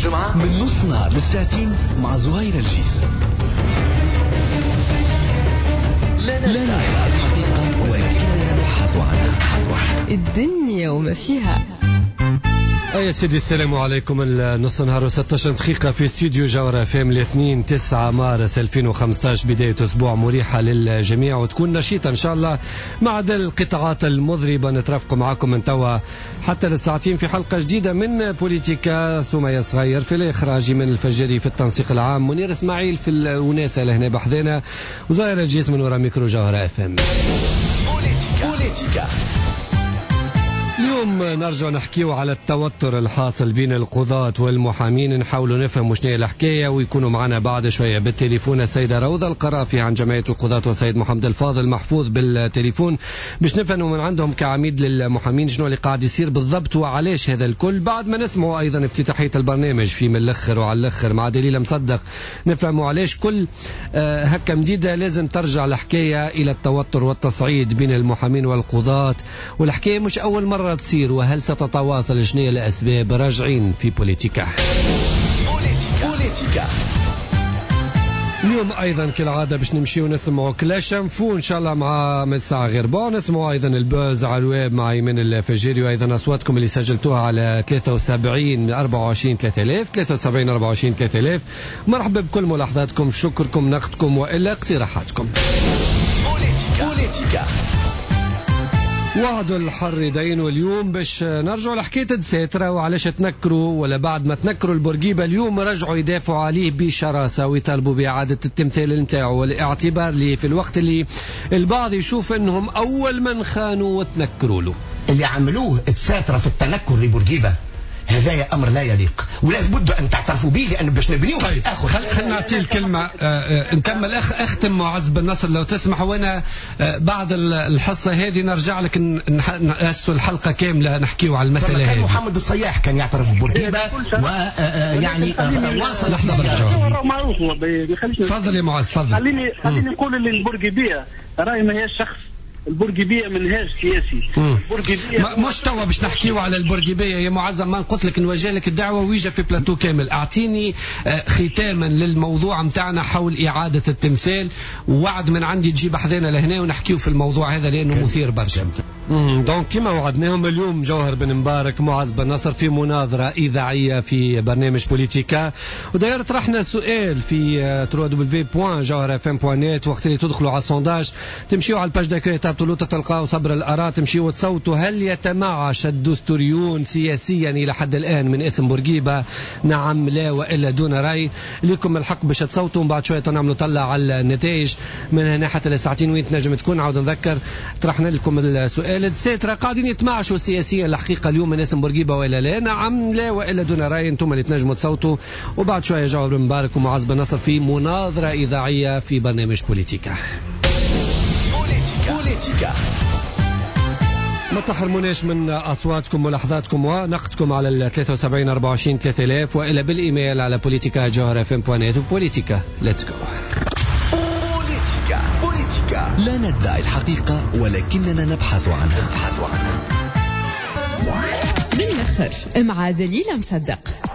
الجمعة من نص نهار للساعتين مع زهير الجيس. لا نعرف الحقيقة ولكننا نبحث عنها. الدنيا وما فيها. يا سيدي السلام عليكم. النص نهار و16 دقيقة في استوديو جوهر FM الاثنين 9 مارس 2015. بداية أسبوع مريحة للجميع وتكون نشيطة إن شاء الله مع القطاعات المضربة. نترافق معكم من توا حتى للساعتين في حلقة جديدة من بوليتيكا. سمية صغير في الإخراج، من الفجري في التنسيق العام، منير إسماعيل في الوناسة لهنا بحذنا، وزاير الجيس من وراء ميكرو جوهر FM. بوليتيكا. اليوم نرجع نحكيو على التوتر الحاصل بين القضاة والمحامين، نحاولوا نفهم شنو هي الحكاية، ويكونوا معنا بعد شوية بالتليفون السيدة روضة القرافي عن جمعية القضاة والسيد محمد الفاضل محفوظ بالتليفون باش نفهموا من عندهم كعميد للمحامين شنو اللي قاعد يصير بالضبط وعلاش هذا الكل. بعد ما نسمعوا أيضا افتتاحية البرنامج في من الأخر وعلى الأخر مع دليل مصدق، نفهموا علاش كل هكا مديدة لازم ترجع الحكاية إلى التوتر والتصعيد بين المحامين والقضاة، والحكاية مش أول مرة تصير وهل ستتواصل. شنو هي الأسباب؟ راجعين في بوليتيكا. اليوم أيضا كالعادة باش نمشي ونسمعوا كلاش انفو إن شاء الله مع من ساعة غير بون. نسمعوا أيضا البوز على الويب مع يمين الفجيري، وأيضا أصواتكم اللي سجلتوها على 73 24 3000 73 24 3000. مرحبا بكل ملاحظاتكم، شكركم، نقدكم وإلا اقتراحاتكم. بوليتيكا. وعد الحر دين، واليوم باش نرجعوا لحكاية دساترة وعلاش تنكروا، ولا بعد ما تنكروا البورقيبة اليوم رجعوا يدافعوا عليه بشراسة ويطالبوا بإعادة التمثال نتاعو، والاعتبار لي في الوقت اللي البعض يشوف انهم اول من خانوا وتنكروا له. اللي عملوه دساترة في التنكر لبورقيبة هذا أمر لا يليق، ولازم بد أن تعترفوا به لأن باش نبنيوه. طيب خلنا نعطي الكلمة نكمل. أختم معز بن نصر لو تسمح، وأنا بعد الحصة هذه نرجع لك نأسوا الحلقة كاملة نحكيو على المسألة هذه. محمد الصياح كان يعترف ببورقيبة ويعني واصل. لحظة برجع. تفضل يا معز تفضل. خليني نقول ان البورقيبية راهي ما هي شخص، البورقيبية منهاج سياسي. مش توا باش نحكيو على البورقيبية يا معظم، ما قلت لك نوجه لك الدعوة ويجا في بلاتو كامل. اعطيني ختاما للموضوع متاعنا حول إعادة التمثال، ووعد من عندي تجيب حذانا لهنا ونحكيو في الموضوع هذا لأنه مثير برشا. دونك كما وعدناهم اليوم جوهر بن مبارك معز بن نصر في مناظرة إذاعية في برنامج بوليتيكا، وداير طرحنا سؤال في www.jawharfm.net. وقت اللي تدخلوا على السونداج تمشيوا على الباج داكوي تابطلوا تلقاو صبر الآراء، تمشيوا وتصوتوا هل يتمعش الدستوريون سياسيا إلى حد الآن من اسم بورقيبة؟ نعم لا وإلا دون رأي. لكم الحق باش تصوتوا، وبعد شوية نعملوا طلع على النتائج من هنا حتى لساعتين وين تنجم تكون. عاود نذكر طرحنا لكم السؤال الساترة، قاعدين يتمعشوا سياسيا الحقيقة اليوم من اسم بورقيبة وإلا لا؟ نعم لا وإلا دون رأي. انتم اللي تنجموا تصوتوا، وبعد شوية جوهر بن مبارك ومعز بن نصر في مناظرة إذاعية في برنامج بوليتيكا. ما تحرموناش من أصواتكم ملاحظاتكم ونقدكم على 73 24 3000 وإلا بالإيميل على politica@jawharfm.net. وبوليتيكا ليتس جو. بوليتيكا لا ندعي الحقيقة ولكننا نبحث عنها. بالآخر مع دليل مصدق.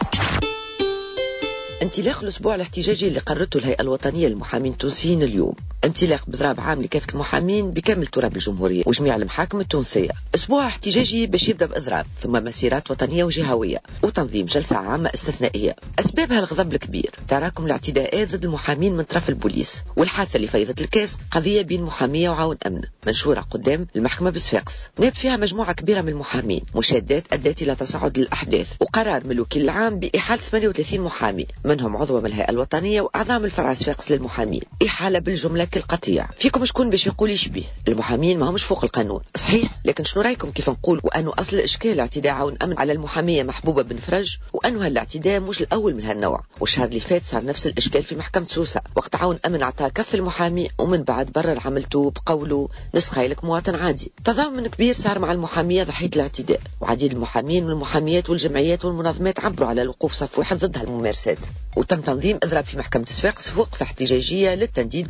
انطلاق الأسبوع الاحتجاجي اللي قررته الهيئة الوطنية للمحامين التونسيين اليوم، انطلاق بضراب عام لكافة المحامين بكامل تراب الجمهورية وجميع المحاكم التونسية. أسبوع احتجاجي باش يبدأ بإضراب ثم مسيرات وطنية وجهوية وتنظيم جلسة عامة استثنائية. أسباب هالغضب الكبير تراكم الاعتداءات ضد المحامين من طرف البوليس، والحادثة اللي فيضت الكاس قضية بين محامية وعون أمن منشورة قدام المحكمة بصفاقس، ناب فيها مجموعة كبيرة من المحامين، مشادات أدت إلى تصاعد الأحداث، وقرار من الوكيل العام بإحالة 38 محامي منهم عضو من الهيئة الوطنية وأعضاء من الفرع صفاقس للمحامين. إحالة بالجملة كالقطيع. فيكم شكون باش يقول يشبه المحامين ما همش فوق القانون صحيح، لكن شنو رايكم كيف نقول وأنه أصل الإشكال اعتداء عون أمن على المحامية محبوبة بن فرج، وأنه هالاعتداء مش الأول من هالنوع. والشهر اللي فات صار نفس الإشكال في محكمة سوسة، وقت عون أمن أعطاه كف المحامي ومن بعد برر عملته بقوله نسخيلك مواطن عادي. تضامن كبير صار مع المحامية ضحية الاعتداء، وعديد المحامين والمحاميات والجمعيات والمنظمات عبروا على الوقوف صف واحد ضد هالممارسات، وتم تنظيم إضراب في محكمة صفاقس وقفة احتجاجية للتنديد بالتعامل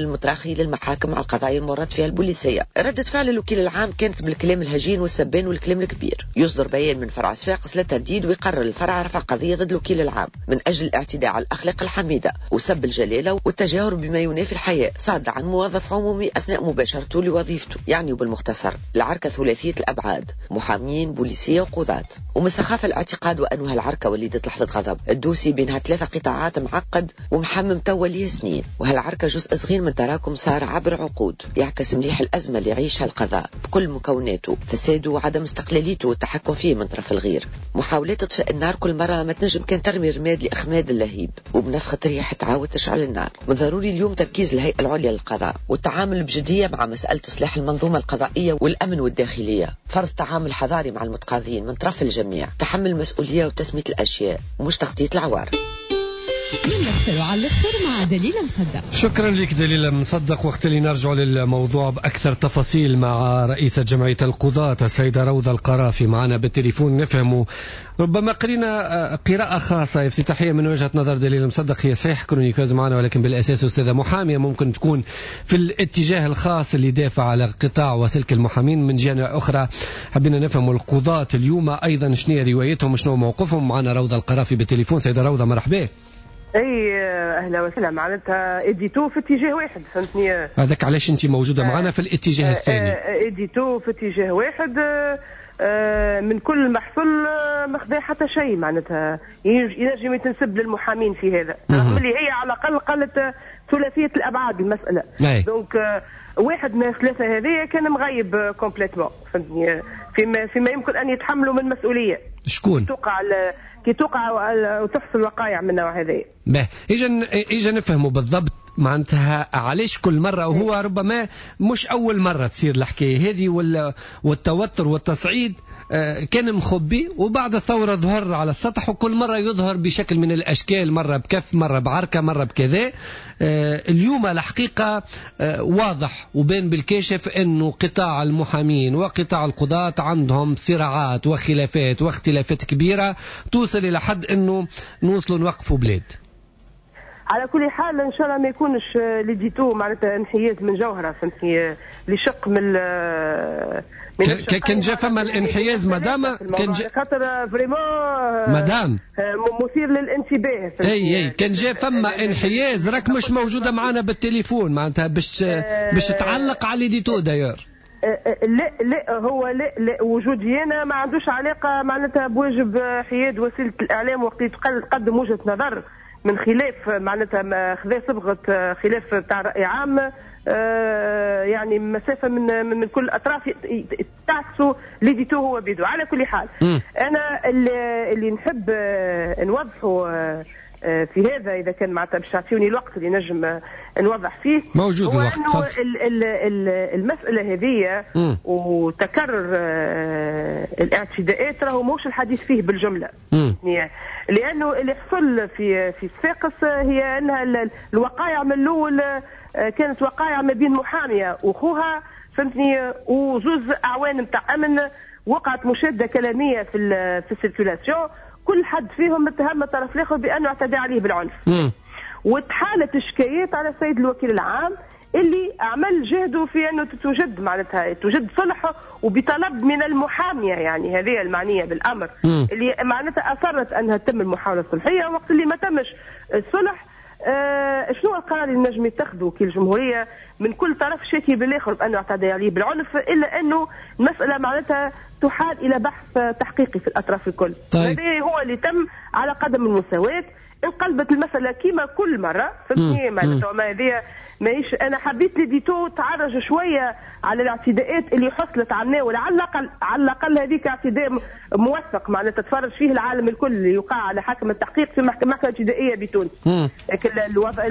المتراخي للمحاكم على القضايا المورد فيها البوليسية. ردة فعل الوكيل العام كانت بالكلام الهجين والسبان والكلام الكبير. يصدر بيان من فرع صفاقس للترديد ويقرر الفرع رفع قضية ضد الوكيل العام من أجل الاعتداء على الأخلاق الحميدة وسب الجلالة والتجاهر بما ينافي الحياة صادر عن موظف عمومي أثناء مباشرته لوظيفته. يعني وبالمختصر العركة ثلاثية الأبعاد، محامين بوليسية وقضاة. ومن سخافة الاعتقاد وأنه هالعركة وليدة لحظة غضب الدوسي بينها 3 قطاعات معقد ومحمم توا ليه سنين، وهالعركة جزء صغير من تراكم صار عبر عقود يعكس مليح الأزمة اللي يعيشها القضاء بكل مكوناته، فساده وعدم استقلاليته والتحكم فيه من طرف الغير. محاولات تطفئ النار كل مرة ما تنجم كان ترمي رماد لإخماد اللهيب وبنفخة ريح تعاود تشعل النار. من ضروري اليوم تركيز الهيئة العليا للقضاء والتعامل بجدية مع مسألة إصلاح المنظومة القضائية والأمن والداخلية، فرض تعامل حضاري مع المتقاضين من طرف الجميع، تحمل المسؤولية وتسمية الأشياء ومش تغطية العوار. من الأخر وعلى الأخر مع دليل مصدق. شكرا لك دليل مصدق. وقت اللي نرجع للموضوع بأكثر تفاصيل مع رئيسة جمعية القضاة السيدة روضة القرافي معنا بالتليفون نفهمه. ربما قرينا قراءة خاصة افتتاحية من وجهة نظر دليل مصدق، هي صحيح كرونيكوز معنا ولكن بالأساس أستاذة محامية ممكن تكون في الاتجاه الخاص اللي دافع على قطاع وسلك المحامين. من جهة أخرى حبينا نفهم القضاة اليوم أيضا شنو روايتهم وشنو موقفهم. معنا روضة القرافي بالتليفون. سيدة روضة مرحبا. اي اهلا وسهلا. معناتها اديتو في اتجاه واحد، فهمتني؟ هذاك علاش انت موجوده معنا في الاتجاه الثاني. اديتو في اتجاه واحد، من كل محصول ما خذا حتى شيء. معناتها ينجم يتنسب للمحامين في هذا، رغم اللي هي على الاقل قالت ثلاثيه الابعاد المساله. دونك واحد من الثلاثه هذه كان مغيب كومبليتمون، فهمتني؟ فيما يمكن ان يتحملوا من مسؤوليه. شكون؟ كي توقع وتحصل وقائع من النوع هذا. إجا نفهموا بالضبط معناتها علاش كل مرة، وهو ربما مش أول مرة تصير الحكاية هذه والتوتر والتصعيد كان مخبي وبعد الثورة ظهر على السطح، وكل مرة يظهر بشكل من الأشكال، مرة بكف مرة بعركة مرة بكذا. اليوم الحقيقة واضح وبين بالكاشف أنه قطاع المحامين وقطاع القضاة عندهم صراعات وخلافات واختلافات كبيرة توصل إلى حد أنه نوصلوا نوقفوا بلاد. على كل حال ان شاء الله ما يكونش ليديتو معناتها انحياز من جوهره، فهمتني؟ لشق من كان جا فما الانحياز مدام كان جا خاطر فريمون مدام مثير للانتباه. اي كان جا فما انحياز، راك مش موجوده معنا بالتليفون معناتها باش تعلق على ليديتو داير. لا هو لا وجودي انا ما عندوش علاقه معناتها بواجب حياد وسيله الاعلام وقت تقدم وجهه نظر من خلاف معناتها خذا صبغه خلاف تاع راي عام، يعني مسافه من كل الاطراف تعكسوا ليديتو هو بيدو. على كل حال انا اللي نحب نوضحه في هذا، اذا كان معناتها باش تعطيوني الوقت اللي نجم نوضح فيه، موجود هو الوقت. انه المساله هذه وتكرر الاعتداءات راهو موش الحديث فيه بالجمله، لانه اللي حصل في صفاقس هي انها الوقائع من الاول كانت وقائع ما بين محاميه واخوها، فهمتني؟ وزوز اعوان نتاع امن وقعت مشاده كلاميه في السيركولاسيون، كل حد فيهم اتهم الطرف الاخر بانه اعتدى عليه بالعنف. وتحالت الشكايات على السيد الوكيل العام اللي عمل جهده في انه توجد صلح وبطلب من المحاميه، يعني هذه المعنيه بالامر اللي معناتها اصرت انها تتم المحاوله الصلحيه. وقت اللي ما تمش الصلح، شنو القرار اللي نجم يتخذه وكيل الجمهوريه من كل طرف شاكي بالاخر بانه اعتدى عليه بالعنف، الا انه المساله معناتها تحال الى بحث تحقيقي في الاطراف الكل. طيب. هذا هو اللي تم على قدم المساواه. انقلبت المساله كيما كل مره، فهمتني؟ معناتها ما هذه ماهيش. انا حبيت ليديتو تعرج شويه على الاعتداءات اللي حصلت على الناول، على الاقل هذيك اعتداء موثق معناتها تفرج فيه العالم الكل اللي يقع على حاكم التحقيق في محكمه ابتدائيه بتونس. لكن الوضع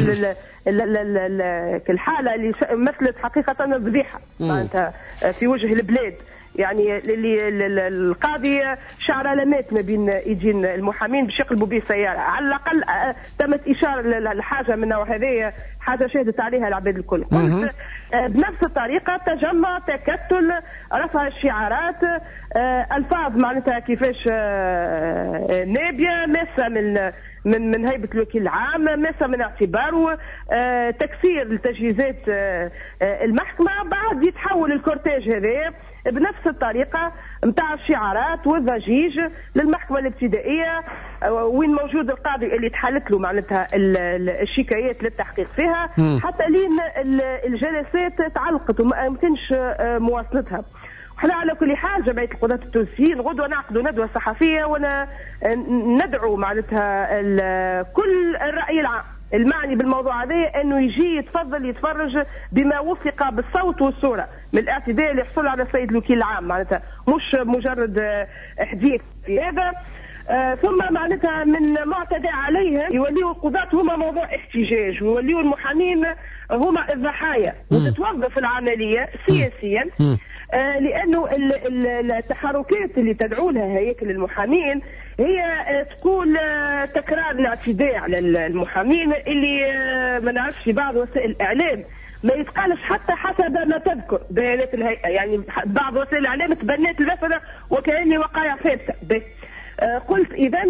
الحاله اللي مثلت حقيقه فضيحه معناتها في وجه البلاد، يعني اللي القاضي شعر علامات ما بين ايدين المحامين باش يقلبوا به سياره، على الاقل تمت اشاره لحاجه من النوع هذايا، حاجه شهدت عليها العباد الكل. قلت بنفس الطريقه تجمع، تكتل، رفع الشعارات، الفاظ معناتها كيفاش نابيه، ماسه من هيبه الوكيل العام، ماسه من اعتباره، تكسير لتجهيزات المحكمه. بعد يتحول الكورتاج هذا بنفس الطريقه نتاع الشعارات والضجيج للمحكمه الابتدائيه، وين موجود القاضي اللي تحلت له معناتها الشكايات للتحقيق فيها، حتى لين الجلسات تعلقت وما كانش مواصلتها. احنا على كل حال جمعيه القضاة التونسيين غدوه نعقدوا ندوه صحفيه، وانا ندعو معناتها كل الراي العام المعني بالموضوع هذا انه يجي يتفضل يتفرج بما وثق بالصوت والصوره من الاعتداء اللي يحصل على السيد الوكيل العام، معناتها مش مجرد حديث في هذا. ثم معناتها من معتدى عليه يوليوا القضاة هما موضوع احتجاج، ويوليوا المحامين هما الضحايا، وتتوظف العملية سياسيا، لأنه التحركات اللي تدعو لها هياكل المحامين هي تقول تكرار الاعتداء على المحامين اللي ما نعرفش في بعض وسائل الإعلام ما يتقالش حتى حسب ما تذكر بيانات الهيئة، يعني بعض وسائل الإعلام تبنت المسألة وكأني وقائع ثابتة. قلت إذا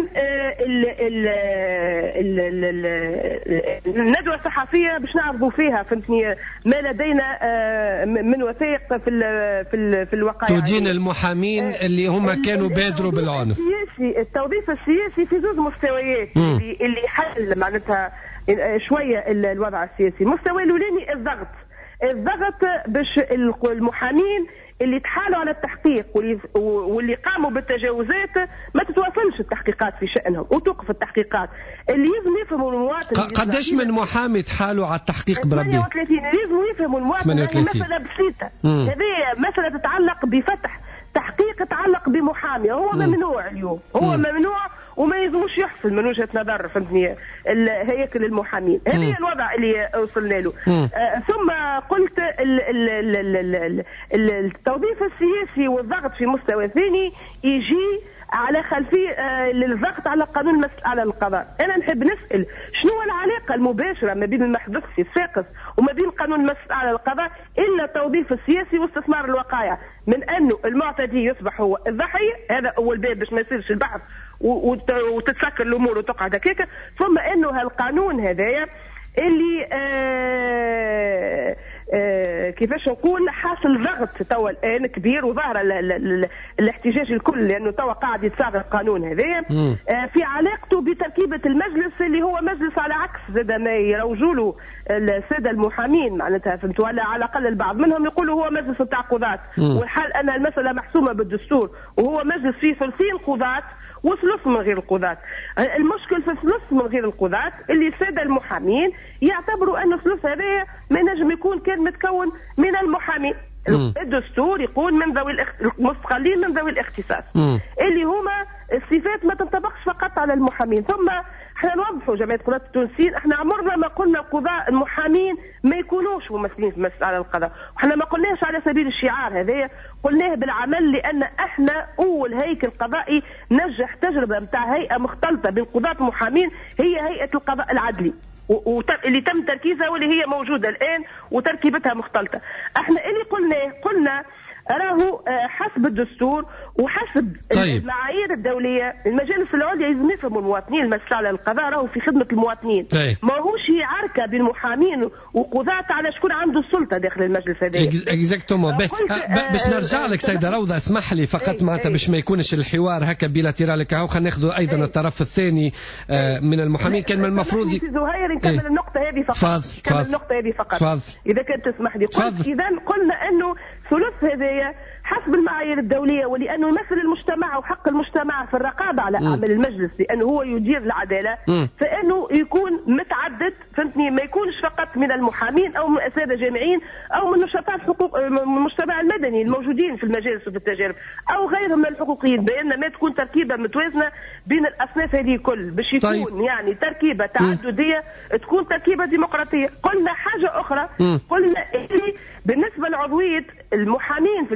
الندوة الصحفية باش نعرضوا فيها فهمتني ما لدينا من وثائق في الوقائع، تدين المحامين اللي هم كانوا بادروا بالعنف. التوظيف السياسي في زوج مستويات اللي حل معناتها شوية الوضع السياسي. المستوى الأولاني الضغط باش المحامين اللي تحالوا على التحقيق واللي قاموا بالتجاوزات ما تتواصلش التحقيقات في شأنهم وتوقف التحقيقات. اللي لازم يفهموا المواطن قداش من محامي تحالوا على التحقيق بربي؟ 38. لازم يفهموا المواطن مسألة بسيطة، هذه مسألة تتعلق بفتح تحقيق يتعلق بمحامي، هو ممنوع اليوم، هو ممنوع وما يلزموش يحصل من وجهة نظر فهمتني هياكل المحامين. هذه الوضع اللي وصلنا له. ثم قلت التوظيف السياسي والضغط في مستوى ثاني يجي على خلفية للضغط على قانون المسألة على القضاء. أنا نحب نسأل شنو العلاقة المباشرة ما بين المحدث في الساقس وما بين قانون المسألة على القضاء إلا التوظيف السياسي واستثمار الوقائع، من أنه المعتدي يصبح هو الضحية، هذا أول باب باش ما يصيرش البحث وتتسكر الأمور وتقعد هكاك، ثم أنه هالقانون هذايا اللي كيفاش نقول حاصل ضغط توا الان كبير، وظاهر الاحتجاج الكل لانه توا قاعد يتصاغ القانون هذايا في علاقته بتركيبه المجلس اللي هو مجلس على عكس زاد ما يروجوا له الساده المحامين معناتها فهمتوا، ولا على الاقل البعض منهم يقولوا هو مجلس التعاقدات، والحال ان المساله محسومه بالدستور وهو مجلس فيه 30 قضاة وثلث من غير القضاة. المشكل في ثلث من غير القضاة اللي السادة المحامين يعتبروا أن الثلث هذا ما ينجم يكون كان متكون من المحامين. الدستور يقول من ذوي المستقلين من ذوي الاختصاص اللي هما الصفات ما تنطبقش فقط على المحامين. ثم احنا نوضحوا جمعية القضاة التونسيين، احنا عمرنا ما قلنا القضاء المحامين ما يكونوش ممثلين في مسألة القضاء، واحنا ما قلناش على سبيل الشعار هذايا، قلناه بالعمل، لان احنا اول هيكل قضائي نجح تجربة متاع هيئة مختلطة بين قضاة المحامين هي هيئة القضاء العدلي اللي تم تركيزها واللي هي موجودة الآن وتركيبتها مختلطة. احنا اللي قلنا راهو حسب الدستور وحسب المعايير الدولية المجالس العليا لازم يفهموا المواطنين المسألة على القضاء راهو في خدمة المواطنين، ما هوش هي عركة بين محامين وقضاة على شكون عنده السلطة داخل المجلس هذا. اكزاكتومون. باش نرجع لك سيدة روضة اسمح لي فقط معناتها باش ما يكونش الحوار هكا بيلاترالك، خلينا ناخذ ايضا الطرف الثاني من المحامين. كان من المفروض زهير نكمل النقطة هذه فقط. كمل النقطة هذه فقط إذا كنت تسمح لي. إذا قلنا أنه ثلث هذايا حسب المعايير الدولية، ولأنه يمثل المجتمع وحق المجتمع في الرقابة على أعمال المجلس لأنه هو يدير العدالة، فإنه يكون متعدد فهمتني، ما يكونش فقط من المحامين أو من السادة جامعين أو من نشطاء الحقوق المجتمع المدني الموجودين في المجالس وفي التجارب أو غيرهم من الحقوقيين، بأن ما تكون تركيبة متوازنة بين الأصناف هذه كل باش يكون يعني تركيبة تعددية تكون تركيبة ديمقراطية. قلنا حاجة أخرى، قلنا بالنسبة لعضوية المحامين في المجلس الأعلى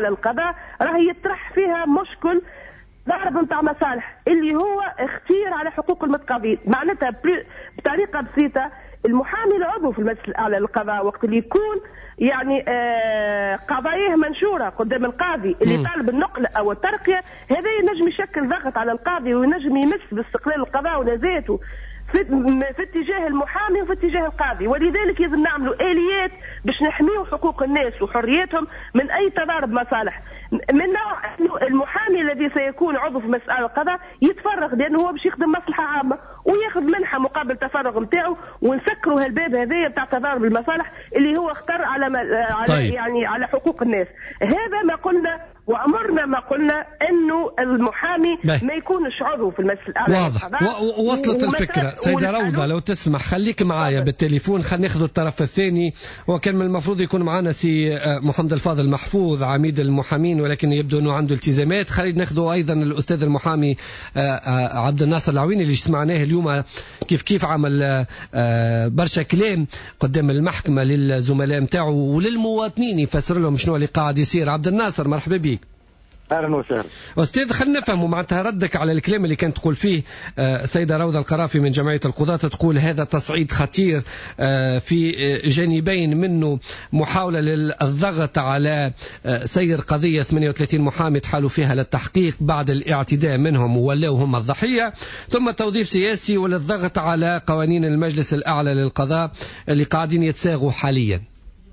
الأعلى للقضاء راهي يطرح فيها مشكل ضرب نتاع مصالح اللي هو اختيار على حقوق المتقاضين. معناتها بطريقة بسيطة المحامي العضو في المجلس الأعلى للقضاء وقت اللي يكون يعني قضاياه منشورة قدام القاضي اللي طالب النقل أو الترقية، هذا ينجم يشكل ضغط على القاضي وينجم يمس باستقلال القضاء ونزاهته في اتجاه المحامي وفي اتجاه القاضي. ولذلك لازم نعملوا آليات باش نحميوا حقوق الناس وحرياتهم من أي تضارب مصالح، من نوع أنه المحامي الذي سيكون عضو في مسألة القضاء يتفرغ لأنه هو باش يخدم مصلحة عامة وياخذ منحة مقابل التفرغ نتاعو، ونسكروا هالباب هذايا بتاع تضارب المصالح اللي هو اختار طيب. يعني على حقوق الناس. هذا ما قلنا وعمرنا ما قلنا انه المحامي ما يكونش عضو في المجلس الاعلى. واضح. وصلت الفكره. سيدة روضة لو تسمح خليك معايا بالتليفون، خلينا ناخذ الطرف الثاني. وكان من المفروض يكون معنا سي محمد الفاضل محفوظ عميد المحامين، ولكن يبدو انه عنده التزامات. خلينا ناخذ ايضا الاستاذ المحامي عبد الناصر العويني اللي سمعناه اليوم كيف عمل برشا كلام قدام المحكمه للزملاء نتاعو وللمواطنين يفسر لهم شنو اللي قاعد يصير. عبد الناصر مرحبا بك. اهلا وسهلا استاذ. خلينا نفهموا معناتها ردك على الكلام اللي كانت تقول فيه سيدة روضة القرافي من جمعية القضاة، تقول هذا تصعيد خطير في جانبين، منه محاولة للضغط على سير قضية 38 محامي تحالوا فيها للتحقيق بعد الاعتداء منهم وولاوا هم الضحية، ثم توظيف سياسي وللضغط على قوانين المجلس الأعلى للقضاء اللي قاعدين يتساغوا حاليا.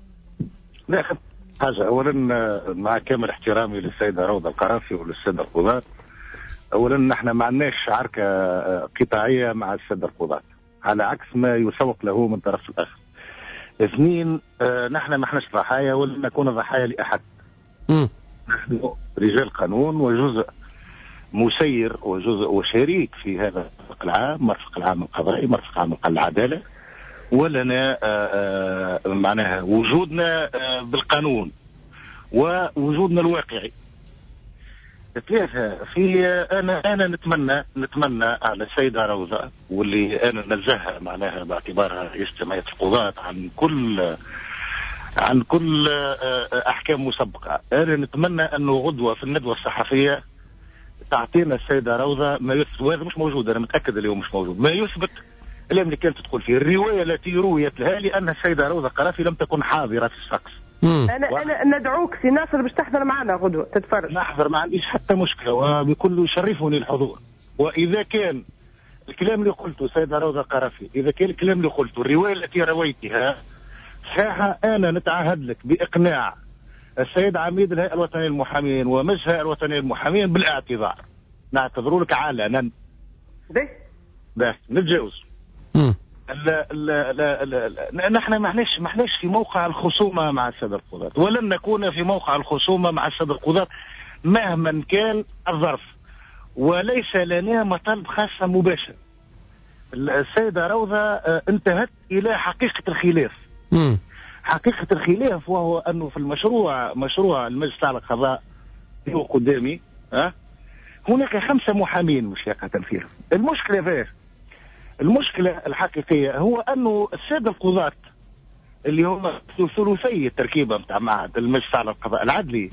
حاجة أولا مع كامل احترامي للسيدة روضة القرافي وللسادة القضاة، أولا نحن ما عندناش عركة قطاعية مع السادة القضاة على عكس ما يسوق له من طرف الآخر. اثنين، نحن ما احناش ضحايا ولن نكون ضحايا لأحد. نحن رجال قانون وجزء مسير وجزء وشريك في هذا المرفق العام، مرفق العام القضائي، مرفق العام العدالة، ولنا معناها وجودنا بالقانون ووجودنا الواقعي. ثلاثة، في أنا نتمنى على السيدة روضة، واللي أنا نزهها معناها باعتبارها رئيس جمعية القضاة عن كل أحكام مسبقة، أنا نتمنى أنه غدوة في الندوة الصحفية تعطينا السيدة روضة ما يثبت، وهذا مش موجود، أنا متأكد اليوم مش موجود، ما يثبت الكلام اللي كانت تدخل فيه الرواية التي رويت لها، لأن السيدة روضة القرافي لم تكن حاضرة في السقس. أنا ندعوك سي ناصر باش تحضر معنا غدوة تتفرج. نحضر، ما عنديش حتى مشكلة وبكل يشرفني الحضور. وإذا كان الكلام اللي قلته السيدة روضة القرافي، إذا كان الكلام اللي قلته الرواية التي رويتها صحيحة، أنا نتعهد لك بإقناع السيد عميد الهيئة الوطنية للمحامين ومجلس الهيئة الوطنية للمحامين بالاعتذار. نعتذر لك علنا. بس نتجاوز. نحن ما احناش في موقع الخصومة مع السادة القضاة، ولن نكون في موقع الخصومة مع السادة القضاة مهما كان الظرف، وليس لنا مطالب خاصة مباشرة. السيدة روضة انتهت إلى حقيقة الخلاف. حقيقة الخلاف وهو أنه في مشروع المجلس الأعلى للقضاء هو قدامي، هناك 5 محامين مشاركة فيه. المشكلة فيه، المشكلة الحقيقية هو أنه السادة القضاة اللي هم ثلثي التركيبة متاع معهد المجلس الأعلى للقضاء العدلي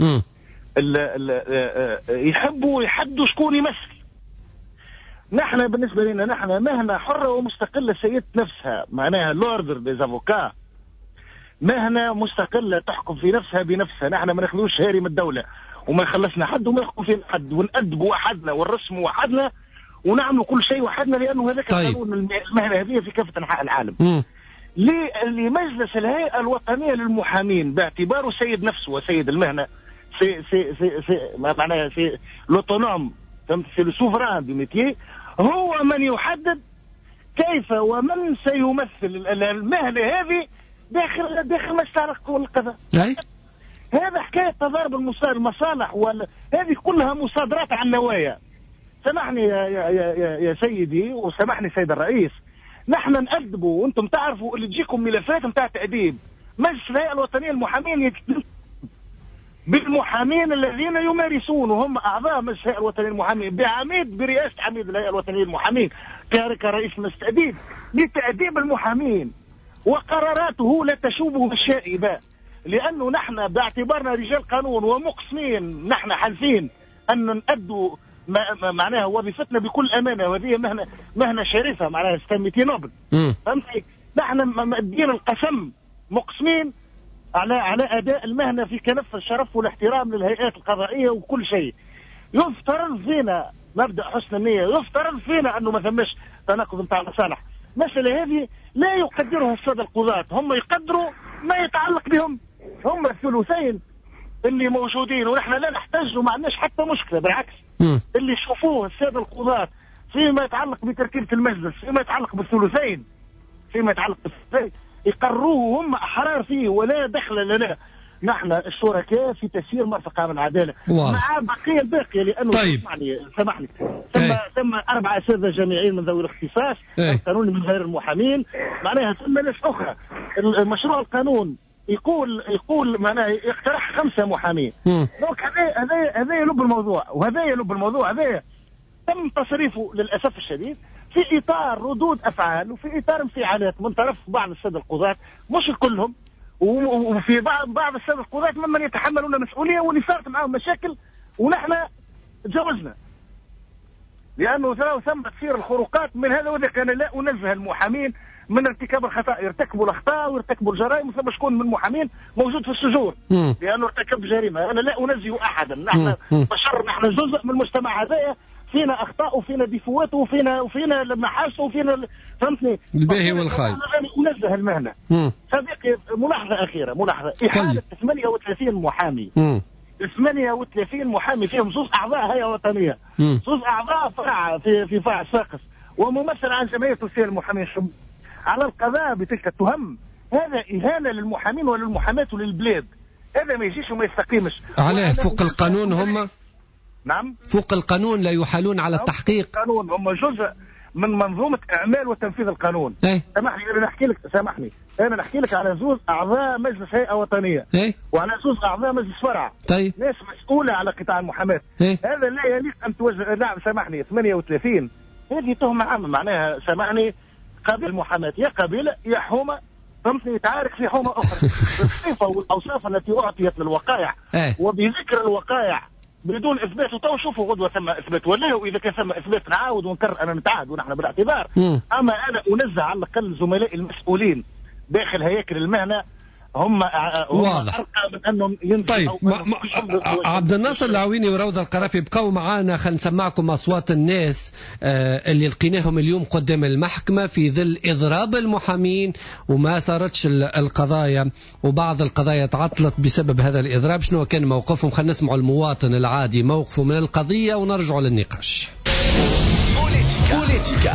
يحبوا يحدوا شكون يمثل. نحن بالنسبة لنا نحن مهنة حرة ومستقلة سيدة نفسها، معناها لوردر دي زافوكا، مهنة مستقلة تحكم في نفسها بنفسها. نحن ما ناخذوش هاري من الدولة وما يخلصنا حد وما يحكم فينا حد، ونأدبوا وحدنا ونرسموا وحدنا ونعملوا كل شيء وحدنا، لأنه هذاك قانون المهنة هذه في كافة أنحاء العالم. لمجلس الهيئة الوطنية للمحامين باعتباره سيد نفسه وسيد المهنة، معناها لوتونوم، سي لو سوفران دي ميتيي، هو من يحدد كيف ومن سيمثل المهنة هذه داخل مجلس القضاء. هذا حكاية تضارب المصالح، هذه كلها مصادرات عن نوايا. سامحني يا سيدي وسامحني سيد الرئيس، نحن نأدبوا وانتم تعرفوا اللي تجيكم ملفات نتاع تأديب. مجلس الهيئة الوطنية للمحامين بالمحامين الذين يمارسون وهم أعضاء مجلس الهيئة الوطنية للمحامين برئاسة عميد الهيئة الوطنية للمحامين كرئيس مجلس التأديب لتأديب المحامين، وقراراته لا تشوبه بالشائبة. لانه نحن باعتبارنا رجال قانون ومقسمين، نحن حالفين ان نأدوا معناها وظيفتنا بكل امانه، وهذه مهنه شريفه معناها استميتي نوبل. فهمتي؟ نحن مادين القسم، مقسمين على اداء المهنه في كنف الشرف والاحترام للهيئات القضائيه وكل شيء. يفترض فينا مبدا حسن النيه، يفترض فينا انه ما ثمش تناقض نتاع مصالح. المساله هذه لا يقدرها الساده القضاة، هم يقدروا ما يتعلق بهم، هم الثلثين اللي موجودين، ونحن لا نحتاج وما عندناش حتى مشكله، بالعكس اللي يشوفوه الساده القضاة فيما يتعلق بتركيبه المجلس، فيما يتعلق بالثلثين، يقروه هم احرار فيه ولا دخل لنا. نحن الشركاء في تسيير مرفق العداله مع بقيه الباقيه، لانه طيب. سامحني ثم 4 اساتذه جامعيين من ذوي الاختصاص، القانون من غير المحامين، معناها ثم ناس اخرى. المشروع القانون يقول معناها يقترح 5 محامين. دونك هذا يلب الموضوع، وهذا يلب الموضوع هذا تم تصريفه للاسف الشديد في اطار ردود افعال وفي اطار انفعالات من طرف بعض الساده القضاة، مش كلهم، وفي بعض الساده القضاة ممن يتحملون مسؤوليه واللي صارت معهم مشاكل ونحن تجاوزنا، لانه ثم تصير الخروقات من هذا وذاك. انا لا انزه المحامين من ارتكاب الخطا، يرتكبوا الاخطاء ويرتكبوا الجرائم، وثم شكون من المحامين موجود في السجون لانه ارتكب جريمه. انا لا انزه احدا، نحن بشر، نحن جزء من المجتمع هذا، فينا اخطاء وفينا ديفوات وفينا محاسن وفينا، فهمتني، الباهي والخايب. انزه المهنه. صديقي ملاحظه اخيره، احاله 38 محامي، 38 محامي فيهم 2 اعضاء هيئه وطنيه، 2 اعضاء فرع في فرع الساقس، وممثل عن جمعيه تونسيه للمحامين على القضاء بتلك التهم. هذا اهانه للمحامين وللمحاماه وللبلاد، هذا ما يجيش وما يستقيمش. عليه فوق القانون هم؟ نعم، فوق القانون لا يحالون على التحقيق. القانون هم جزء من منظومه اعمال وتنفيذ القانون. سامحني انا نحكي لك على 2 اعضاء مجلس هيئه وطنيه وعلى 2 اعضاء مجلس فرع. طيب. ناس مسؤوله على قطاع المحاماه. هذا لا يليق ان توجه. نعم سامحني، 38 هذه تهمه عامه، معناها سامحني قبيله المحاماه يا قبيله يا حومه، فهمتني، يتعارك في حومه اخرى. الصفه والاوصاف التي اعطيت للوقائع وبذكر الوقائع بدون اثبات، وتو شوفوا غدوه ثم اثبات ولا، واذا كان ثم اثبات نعاود ونكرر، انا نتعهد ونحن بالاعتبار. اما انا انزه على الاقل زملائي المسؤولين داخل هياكل المهنه، هم واضح ارقى من انهم ينزلوا. طيب عبد الناصر العويني وروضة القرافي، بقوا معانا. خلينا نسمعكم اصوات الناس اللي لقيناهم اليوم قدام المحكمه في ظل اضراب المحامين وما صارتش القضايا، وبعض القضايا تعطلت بسبب هذا الاضراب. شنو كان موقفهم؟ خلينا نسمع المواطن العادي موقفه من القضيه ونرجع للنقاش. بوليتيكا.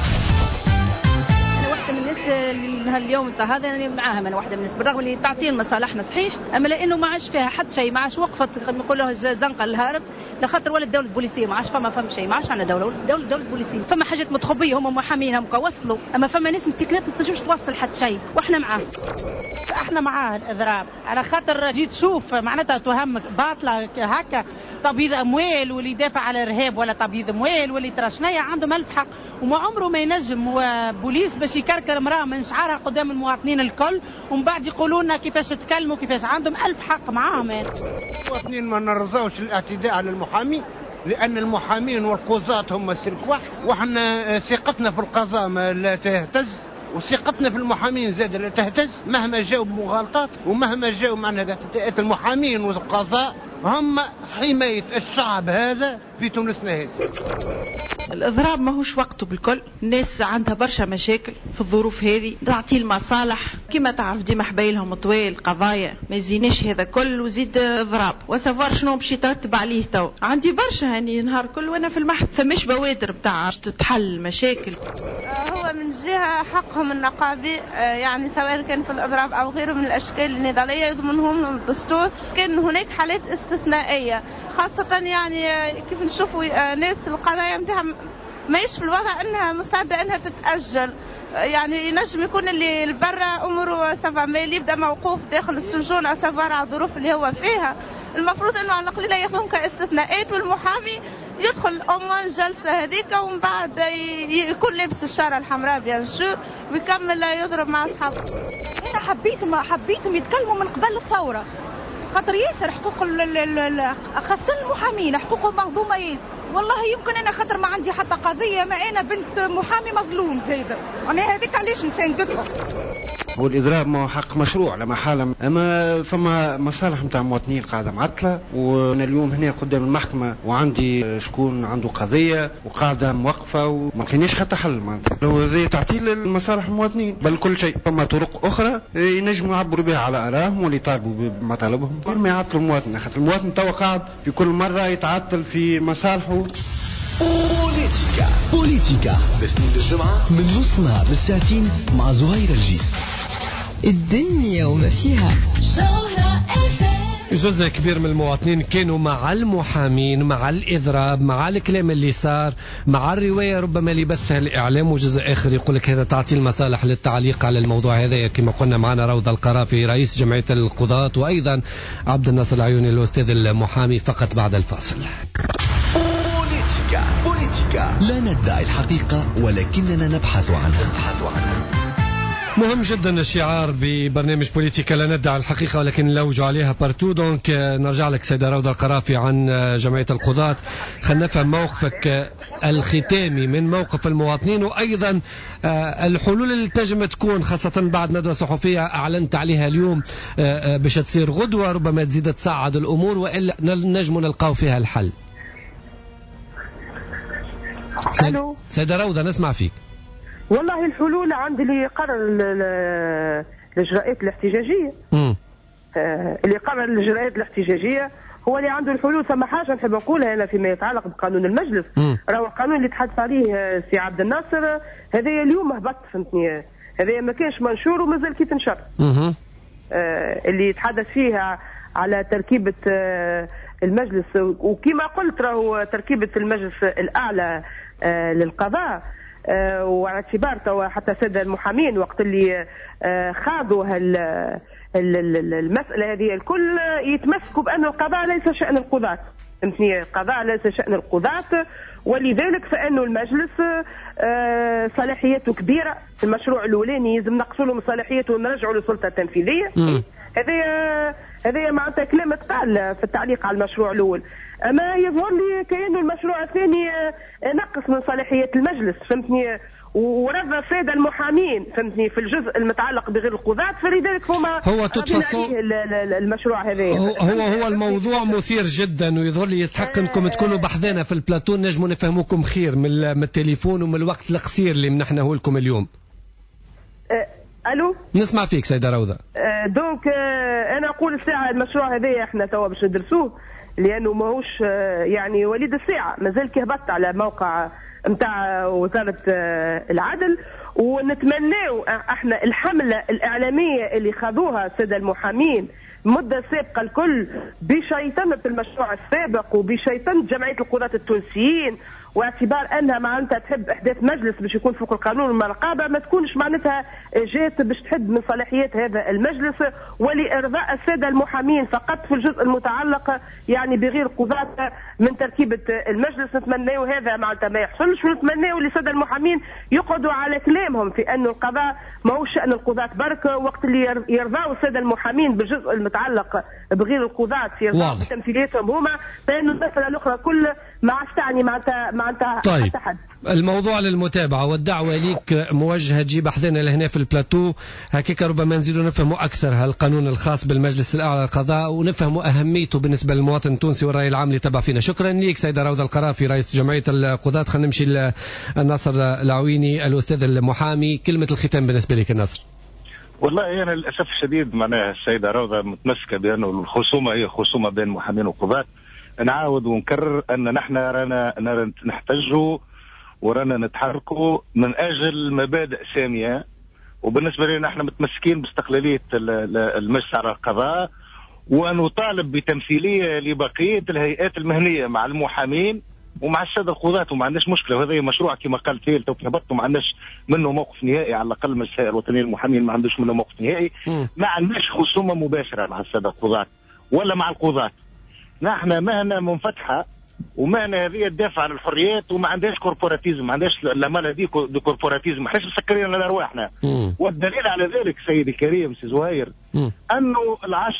اليوم هذا يعني معاها من واحده من الناس، بالرغم اللي تعطينا مصالحنا صحيح، اما لانه ما عادش فيها حد شيء، ما عادش وقفت نقول له زنقه الهارب، لخاطر ولا الدوله البوليسيه ما عادش فما شيء، ما عادش عندنا دوله بوليسيه، فما حاجات متخبيه، هم محامين وصلوا، اما فما ناس مسكنات ما تنجمش توصل حتى شيء، واحنا معاه. احنا معاه الاضراب، على خاطر جيت تشوف معناتها تهم باطله هكا، تبييض اموال واللي يدافع على الارهاب ولا تبييض اموال واللي ترى شنيا عندهم 1000 حق، وما عمره ما ينجم بوليس باش يكركر امراه من شعرها قدام المواطنين الكل ومن بعد يقولوا لنا كيفاش تتكلموا كيفاش عندهم 1000 حق معاهم. المواطنين ما نرضوش الاعتداء على المحامي، لان المحامين والقضاة هم سلك واحد، وحنا ثقتنا في القضاء ما لا تهتز، وثقتنا في المحامين زاد لا تهتز مهما جاوا بمغالطات ومهما جاوا معنا. المحامين والقضاء هم حماية الشعب هذا في تونسنا هذه. الإضراب ماهوش وقته بالكل، الناس عندها برشا مشاكل في الظروف هذه، تعطي المصالح كما تعرف ديما حبايلهم طويل قضايا، ما يزينش هذا كل وزيد إضراب وسافار شنو باش يترتب عليه. تو عندي برشا يعني نهار كل وانا في المحكمة فماش بوادر بتاع تتحل مشاكل. هو من جهة حقهم النقابي، يعني سواء كان في الإضراب أو غيره من الأشكال النضالية يضمنهم الدستور. كان هناك حالات استثنائية، خاصة يعني كيف نشوفوا ناس القضايا متاعها ماهيش في الوضع انها مستعدة انها تتأجل، يعني ينجم يكون اللي برا امره سافا، ما اللي يبدا موقوف داخل السجون سافا على الظروف اللي هو فيها، المفروض انه على القليله ياخذهم كاستثناءات، والمحامي يدخل أمون الجلسة هذيك ومن بعد يكون لابس الشارة الحمراء بيان سور ويكمل يضرب مع أصحابه. أنا حبيتهم يتكلموا من قبل الثورة، خاطر ياسر حقوق خاصة المحامين حقوقهم مهضومة ياسر. والله يمكن أنا خاطر ما عندي حتى قضية، ما أنا بنت محامي مظلوم زايدة، أنا هذيك علاش مساندتها. هو الإضراب ما هو حق مشروع لا محالة، أما فما مصالح متاع مواطنين قاعدة معطلة، وأنا اليوم هنا قدام المحكمة وعندي شكون عنده قضية وقاعدة موقفة وما كاينش حتى حل معناتها. لو هذه تعطيل المصالح المواطنين بل كل شيء. فما طرق أخرى ينجموا يعبروا بها على آرائهم واللي يطالبوا بمطالبهم ما يعطلوا المواطن، خاطر المواطن توا قاعد في كل مرة يتعطل في مصالحه. بوليتيكا باثنين الجمعة من نص نهار للساعتين مع زهير الجيس. الدنيا وما فيها. جزء كبير من المواطنين كانوا مع المحامين، مع الإضراب، مع الكلام اللي صار، مع الرواية ربما اللي بثها الإعلام، وجزء آخر يقول لك هذا تعطيل مصالح. للتعليق على الموضوع هذا كما قلنا معنا روضة القرافي رئيس جمعية القضاة، وأيضا عبد الناصر العيوني الأستاذ المحامي، فقط بعد الفاصل. بوليتيكا لا ندعي الحقيقة ولكننا نبحث عنها. مهم جدا الشعار ببرنامج بوليتيكا لا ندعي الحقيقة ولكن نلوج عليها بارتو. دونك نرجع لك سيدة روضة القرافي عن جمعية القضاة، خلينا نفهم موقفك الختامي من موقف المواطنين، وأيضا الحلول اللي تنجم تكون خاصة بعد ندوة صحفية أعلنت عليها اليوم باش تصير غدوة ربما تزيد تصعد الأمور، وإلا نجم نلقاو فيها الحل. سيدة روضة نسمع فيك. والله الحلول عند اللي قرر الإجراءات الاحتجاجية، اللي قرر الإجراءات الاحتجاجية هو اللي عنده الحلول. ثم حاجة نحب نقولها أنا فيما يتعلق بقانون المجلس، راهو القانون اللي تحدث عليه سي عبد الناصر هذا اليوم هبط، فهمتني، هذا ما كانش منشور ومازال كي تنشر. اللي يتحدث فيها على تركيبة المجلس، وكما قلت راهو تركيبة المجلس الأعلى للقضاء، واعتبار توا حتى سادة المحامين وقت اللي خاضوا المسألة هذه الكل يتمسكوا بأن القضاء ليس شأن القضاة، فهمتني، القضاء ليس شأن القضاة، ولذلك فإن المجلس صلاحياته كبيرة. المشروع الأولاني يلزم نقصوا له من صلاحيته ونرجعوا للسلطة التنفيذية. هذا معناتها كلام تقال في التعليق على المشروع الأول. أما يظهر لي كأنه المشروع الثاني نقص من صلاحية المجلس، فهمتني، ورضى السادة المحامين، فهمتني، في الجزء المتعلق بغير القضاة، فلذلك هو تتفصل المشروع هذا. هو الموضوع مثير جدا، ويظهر لي يستحق انكم تكونوا بحذنا في البلاتو نجموا نفهموكم خير من التليفون ومن الوقت القصير اللي منحناه لكم اليوم. الو نسمع فيك سيدة روضة. دونك انا اقول الساعة المشروع هذا احنا توا باش ندرسوه، لانه ماهوش يعني وليد الساعة، مازال كهبط على موقع نتاع وزارة العدل، ونتمناو احنا الحملة الإعلامية اللي خذوها السادة المحامين مدة سابقة الكل بشيطنة المشروع السابق وبشيطنة جمعية القضاة التونسيين، واعتبار انها معناتها تحب احداث مجلس باش يكون فوق القانون والرقابه، ما تكونش معناتها جات باش تحد من صلاحيات هذا المجلس، ولارضاء الساده المحامين فقط في الجزء المتعلق يعني بغير قضاة من تركيبه المجلس. نتمناو هذا معناتها ما يحصلش، ونتمناو للساده المحامين يقعدوا على كلامهم في انه القضاء ماهوش شان القضاة برك، وقت اللي يرضاو الساده المحامين بالجزء المتعلق بغير القضاة يرضاو بتمثيليتهم هما، فانه المساله الاخرى كل ما عادش تعني معناتها طيب. حتى حد. الموضوع للمتابعة والدعوة ليك موجهة تجيب أحدنا لهنا في البلاتو، هكيك ربما نزيدوا نفهموا أكثر هالقانون الخاص بالمجلس الأعلى للقضاء ونفهموا أهميته بالنسبة للمواطن التونسي والرأي العام اللي تبع فينا. شكرا ليك سيدة روضة القرافي رئيس جمعية القضاة. خلينا نمشي للناصر العويني الأستاذ المحامي، كلمة الختام بالنسبة لك الناصر. والله أنا للأسف الشديد معناها السيدة روضة متمسكة بأنه الخصومة هي خصومة بين محامين وقضاة. نعاود ونكرر أن نحن رانا نحتجوا ورانا نتحركوا من أجل مبادئ سامية، وبالنسبة لنا نحن متمسكين باستقلالية المجلس على القضاء، ونطالب بتمثيلية لبقية الهيئات المهنية مع المحامين ومع السادة القضاة، وما عندناش مشكلة. وهذا مشروع كما قال فيه توفي هبط، وما عندناش منه موقف نهائي، على الأقل مجلس الهيئة الوطنية للمحامين ما عندوش منه موقف نهائي. ما عندناش خصومة مباشرة مع السادة القضاة ولا مع القضاة. نحن مهنة منفتحة ومهنه هذه تدافع عن الحريات وما عندهاش كوربوراتيزم، ما عندهاش الامانه هذه دو كوربوراتيزم، ما احناش مسكرين على ارواحنا. والدليل على ذلك سيدي الكريم سي زهير انه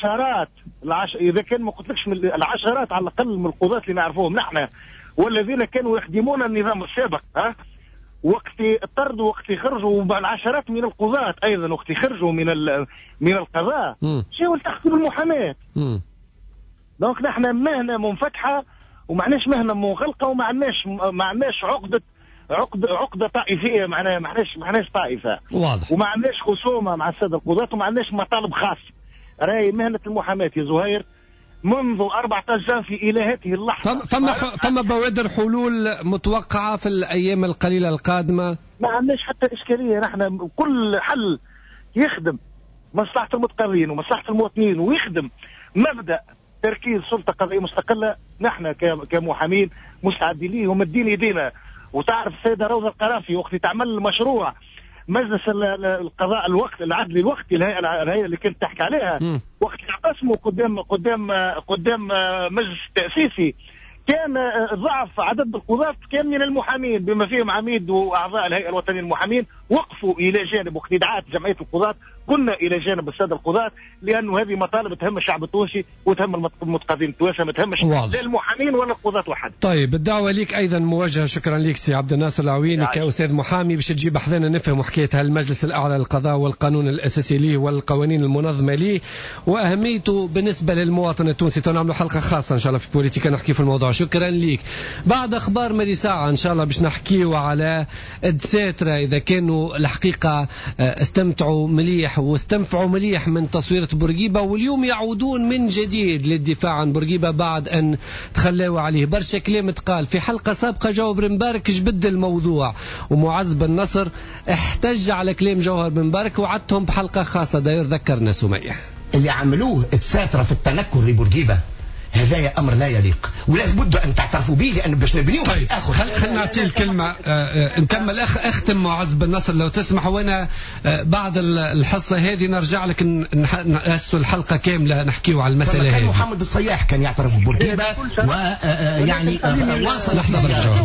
اذا كان ما قلتلكش من العشرات على الاقل من القضاة اللي نعرفوهم نحن والذين كانوا يخدمون النظام السابق وقت طردوا وقت خرجوا العشرات من القضاة ايضا وقت خرجوا من القضاء جاوا التحقوا بالمحاماة. دونك نحن مهنه منفتحه وما عندناش مهنه مغلقه وما عندناش عقده طائفيه، معناها ما عندناش طائفه واضح، وما عندناش خصومه مع الساده القضاة وما عندناش مطالب خاصه. راهي مهنه المحاماه يا زهير منذ 14 جانفي الى هذه اللحظه فما بوادر حلول متوقعه في الايام القليله القادمه؟ ما عندناش حتى اشكاليه، نحن كل حل يخدم مصلحه المتقرين ومصلحه المواطنين ويخدم مبدا تركيز سلطه قضائيه مستقله، نحن كمحامين مستعدين ليه ومدين يدينا. وتعرف السيده روضه القرافي وقت تعمل المشروع مجلس القضاء العدلي الوقتي، الهيئه اللي كنت تحكي عليها، وقت اعتصموا قدام مجلس التاسيسي كان ضعف عدد القضاة كان من المحامين بما فيهم عميد واعضاء الهيئه الوطنيه للمحامين وقفوا الى جانب وقت دعات جمعيه القضاة كنا الى جانب الساده القضاة، لانه هذه مطالب تهم الشعب التونسي وتهم المتقاضين التوانسه، ما تهمش لا المحامين ولا القضاة وحد. طيب الدعوه ليك ايضا موجهه، شكرا لك سي عبد الناصر العويني كاستاذ محامي باش تجيب حذانا نفهم حكايه هالمجلس الاعلى للقضاء والقانون الاساسي ليه والقوانين المنظمه ليه واهميته بالنسبه للمواطن التونسي. تنعملوا حلقه خاصه ان شاء الله في بوليتيكا نحكي في الموضوع. شكرا ليك. بعد اخبار مدي ساعه ان شاء الله باش نحكيوا على الدساتره اذا كانوا الحقيقه استمتعوا مليح واستنفعوا مليح من تصويرة بورقيبة واليوم يعودون من جديد للدفاع عن بورقيبة بعد أن تخلوا عليه. برشا كلام تقال في حلقة سابقة. جوهر بن مبارك جبد الموضوع ومعز بن نصر احتج على كلام جوهر بن مبارك وعدتهم بحلقة خاصة. داير ذكرنا سمية اللي عملوه الدساترة في التنكر لبورقيبة هذا أمر لا يليق ولازم بد أن تعترفوا به لأن باش نبنيوه. طيب خلينا نعطي الكلمة نكمل. أختم معز بن نصر لو تسمح، وأنا بعد الحصة هذه نرجع لك نأسسوا الحلقة كاملة نحكيوا على المسألة هذه. كان محمد الصياح كان يعترف ببورقيبة ويعني واصل لحظة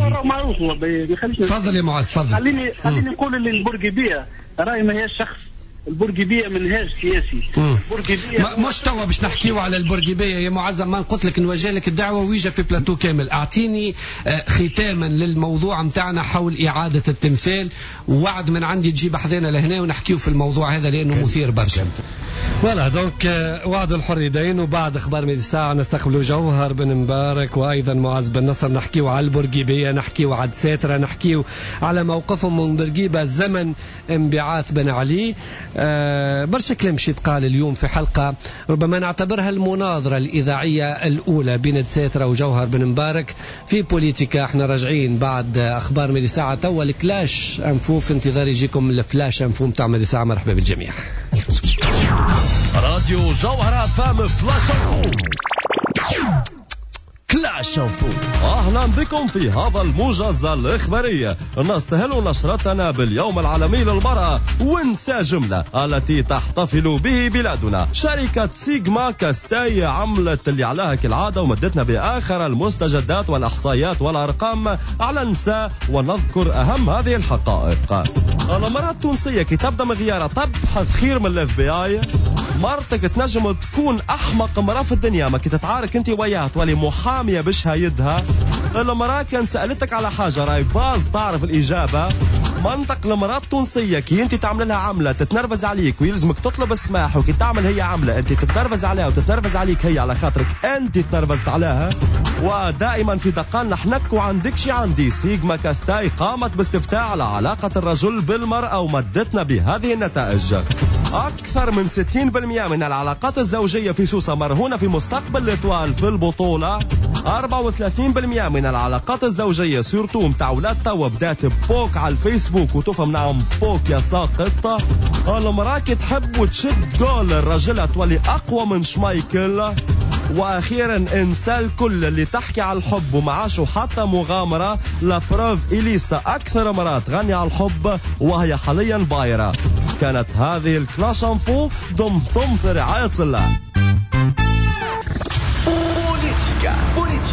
تفضل يا معز تفضل. خليني نقول للبورقيبية راهي ما هي شخص البورقيبية منهاج سياسي. مش توا باش نحكيوا على البورقيبية يا معزم، ما قلت لك نوجه لك الدعوة ويجا في بلاتو كامل. اعطيني ختاما للموضوع متاعنا حول إعادة التمثال، ووعد من عندي تجيب حذانا لهنا ونحكيوا في الموضوع هذا لأنه مثير برشا. ولا دونك وعد الحر يدين. وبعد اخبار ميدي ساعة نستقبلوا جوهر بن مبارك وايضا معز بن نصر، نحكيوا على البورقيبية، نحكيوا على الدساترة، نحكيوا على موقفهم من بورقيبة زمن انبعاث بن علي. برشا كلام مش يتقال اليوم في حلقة ربما نعتبرها المناظرة الإذاعية الأولى بين دساترة وجوهر بن مبارك في بوليتيكا. احنا راجعين بعد اخبار ميدي ساعة توا الكلاش انفو في انتظار يجيكم الفلاش انفو متاع ميدي ساعة. مرحبا بالجميع. راديو جوهرة فام فلاش انفو كلاش انفو. اهلا بكم في هذا الموجز الاخباري. نستهل نشرتنا باليوم العالمي للمرأة وانسى جملة التي تحتفل به بلادنا. شركة سيجما كاستاي عملت اللي عليها كالعادة ومدتنا باخر المستجدات والاحصائيات والارقام على نساء ونذكر اهم هذه الحقائق. المرأة التونسية كي تبدا مغيارة تبحث خير من الاف بي اي. مرتك تنجم تكون احمق مرأة في الدنيا ما كي تتعارك انت وياها تولي محامية بش هايدها. المرأة كان سألتك على حاجة راي باز تعرف الإجابة. منطق المرأة التونسية كي انت تعمل لها عملة تتنرفز عليك ويلزمك تطلب السماح، وكي تعمل هي عملة انت تتنرفز عليها وتتنرفز عليك هي على خاطرك انت تنرفزت عليها. ودائما في دقان نحنك وعندك شي عندي. سيجما كاستاي قامت باستفتاء على علاقة الرجل بالمرأة ومدتنا بهذه النتائج. أكثر من 60% من العلاقات الزوجية في سوسة مرهونة في مستقبل الإطوال في البطولة. 34% من العلاقات الزوجية سورتو متاع ولاد توا بدات بوك على الفيسبوك وتفهم نعم بوك يا ساقط. المرأة تحب وتشد جول الرجل تولي أقوى من شمايكل. واخيرا انسى الكل اللي تحكي على الحب ومعاشو حتى مغامرة. لابروف إليسا اكثر مرات تغني على الحب وهي حاليا بايرة. كانت هذه الكلاش انفو دمتم في رعاية الله. بوليتيكا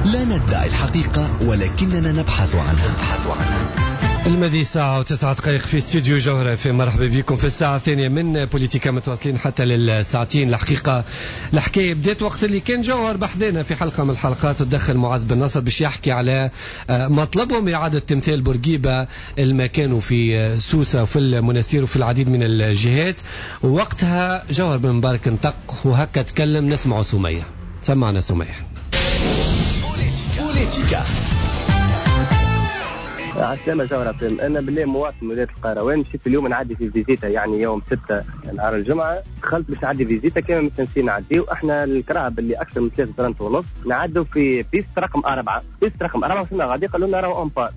لا ندعي الحقيقة ولكننا نبحث عنها. المدي ساعة و9 في استوديو جوهرة في مرحبا بكم في الساعة الثانية من بوليتيكا، متواصلين حتى للساعتين. الحقيقة الحكاية بدأت وقت اللي كان جوهر بحذنا في حلقة من الحلقات وتدخل معاذ بن نصر باش يحكي على مطلبهم إعادة تمثال بورقيبة المكان في سوسة وفي المنستير وفي العديد من الجهات. ووقتها جوهر بن مبارك انطق وهكا تكلم. نسمع سمية. سمعنا سمية. بوليتيكا. عسلامة جوهرة. أنا بالله مواطن من ولاية القيروان، مشيت اليوم نعدي في فيزيتا، يعني يوم 6 نهار الجمعة دخلت باش نعدي فيزيتا، كانوا متنسين نعديو احنا الكراهب اللي أكثر من 3 درهم ونص نعدوا في بيست رقم 4. بيست رقم 4 وصلنا غادي قالوا لنا راهو أمبان،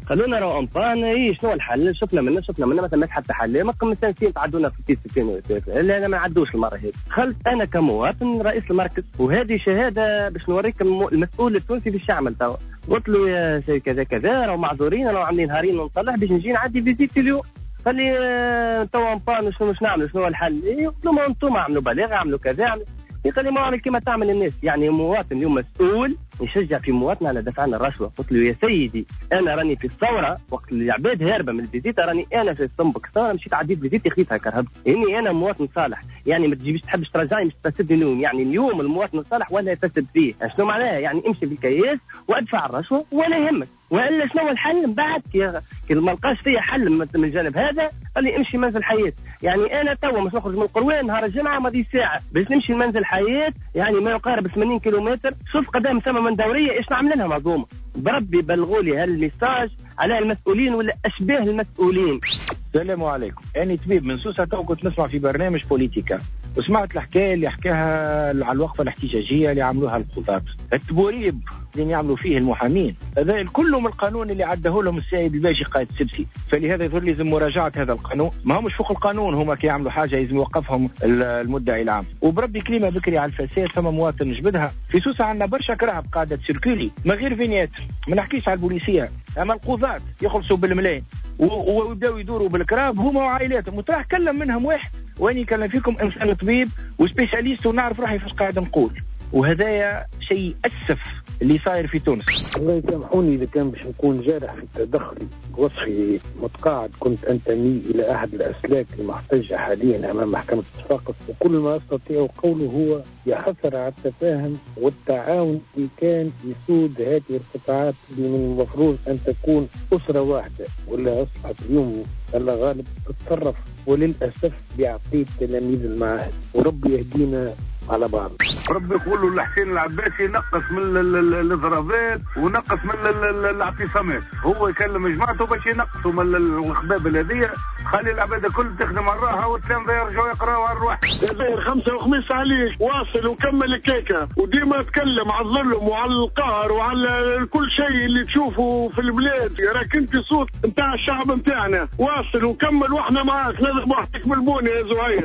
إيه شنو الحل؟ شفنا منا ما ثماش حتى حل، ما متنسين تعدونا في بيست 200. لا أنا ما نعدوش المرة هذه. دخلت أنا كمواطن رئيس المركز، وهذه شهادة باش نوريكم المسؤول التونسي باش يعمل توا. قلت له يا سي كذا كذا راهو معذورين، راهو عاملين نهارين ونصلح باش نجي نعدي فيزيت اليوم. قال لي توا امبان شنو نعمل؟ شنو الحل؟ قلت له ما انتم اعملوا بلاغه، اعملوا كذا، قال لي ما عمل كما تعمل الناس. يعني مواطن اليوم مسؤول يشجع في مواطن على دفع عن الرشوه. قلت له يا سيدي انا راني في الثوره وقت العباد هاربه من الفيزيتا، راني انا في الصنبك الثوره مشيت عديت فيزيتا خذيتها كرهب. يعني انا مواطن صالح، يعني ما تجيبش تحبش ترجعني مش تفسدني اليوم. يعني اليوم المواطن الصالح ولا يفسد فيه. شنو معناها؟ يعني امشي بالكياس وادفع الرشوه ولا يهمك. والا شنو الحل من بعد كي ما لقاش فيا حل من الجانب هذا؟ قال لي امشي منزل حياه. يعني انا توا مش نخرج من القروان نهار الجمعه ماضي ساعه باش نمشي لمنزل حياه، يعني ما يقارب 80 كيلومتر. شوف قدام ثم من دوريه ايش نعمل لها منظومه. بربي بلغوا لي هالميساج على المسؤولين ولا اشباه المسؤولين. السلام عليكم. أنا طبيب من سوسة، كنت نسمع في برنامج بوليتيكا وسمعت الحكاية اللي حكاها على الوقفة الاحتجاجية اللي عملوها القضاة. التبوريب اللي يعملوا فيه المحامين هذا كله من القانون اللي عده لهم السيد الباجي قائد السبسي. فلهذا يظهر لازم مراجعة هذا القانون. ما همش فوق القانون، هما كي يعملوا حاجة لازم يوقفهم المدعي العام. وبربي كلمة بكري على الفساد، ثم مواطن جبدها في سوسة عندنا برشا كراهب قاعدة سيركولي من غير فينيات. ما نحكيش على البوليسية، أما القضاة يخلصوا بالملايين ويبداو يدوروا بالكراب هما وعائلاتهم. وتراح كلم منهم واحد، واني كلم فيكم انسان طبيب وسبيشاليست ونعرف روحي فاش قاعد نقول. وهذايا شيء اسف اللي صاير في تونس. الله يسامحوني اذا كان باش نكون جارح في التدخل وصفي متقاعد. كنت انتمي الى احد الاسلاك المحتجه حاليا امام محكمه صفاقس، وكل ما استطيع قوله هو يحثر على التفاهم والتعاون اللي كان يسود هذه القطاعات اللي من المفروض ان تكون اسره واحده، ولا اصبحت اليوم الله غالب تتصرف وللاسف بعقليه تلاميذ المعاهد. وربي يهدينا على بعض. ربي يقول له الحسين العباسي نقص من الاضرابات ونقص من الاعتصامات، هو يكلم جماعته باش ينقصوا من الخباب هذه، خلي العباد الكل تخدم على راحه والتلامذه يرجعوا يقراوا على الروح. زاير 5 وخميس عليك واصل وكمل الكيكه، وديما اتكلم على الظلم وعلى القهر وعلى كل شيء اللي تشوفه في البلاد. راك انت صوت نتاع الشعب نتاعنا، واصل وكمل واحنا معاك. لازم وحدك من البونيه يا زهير.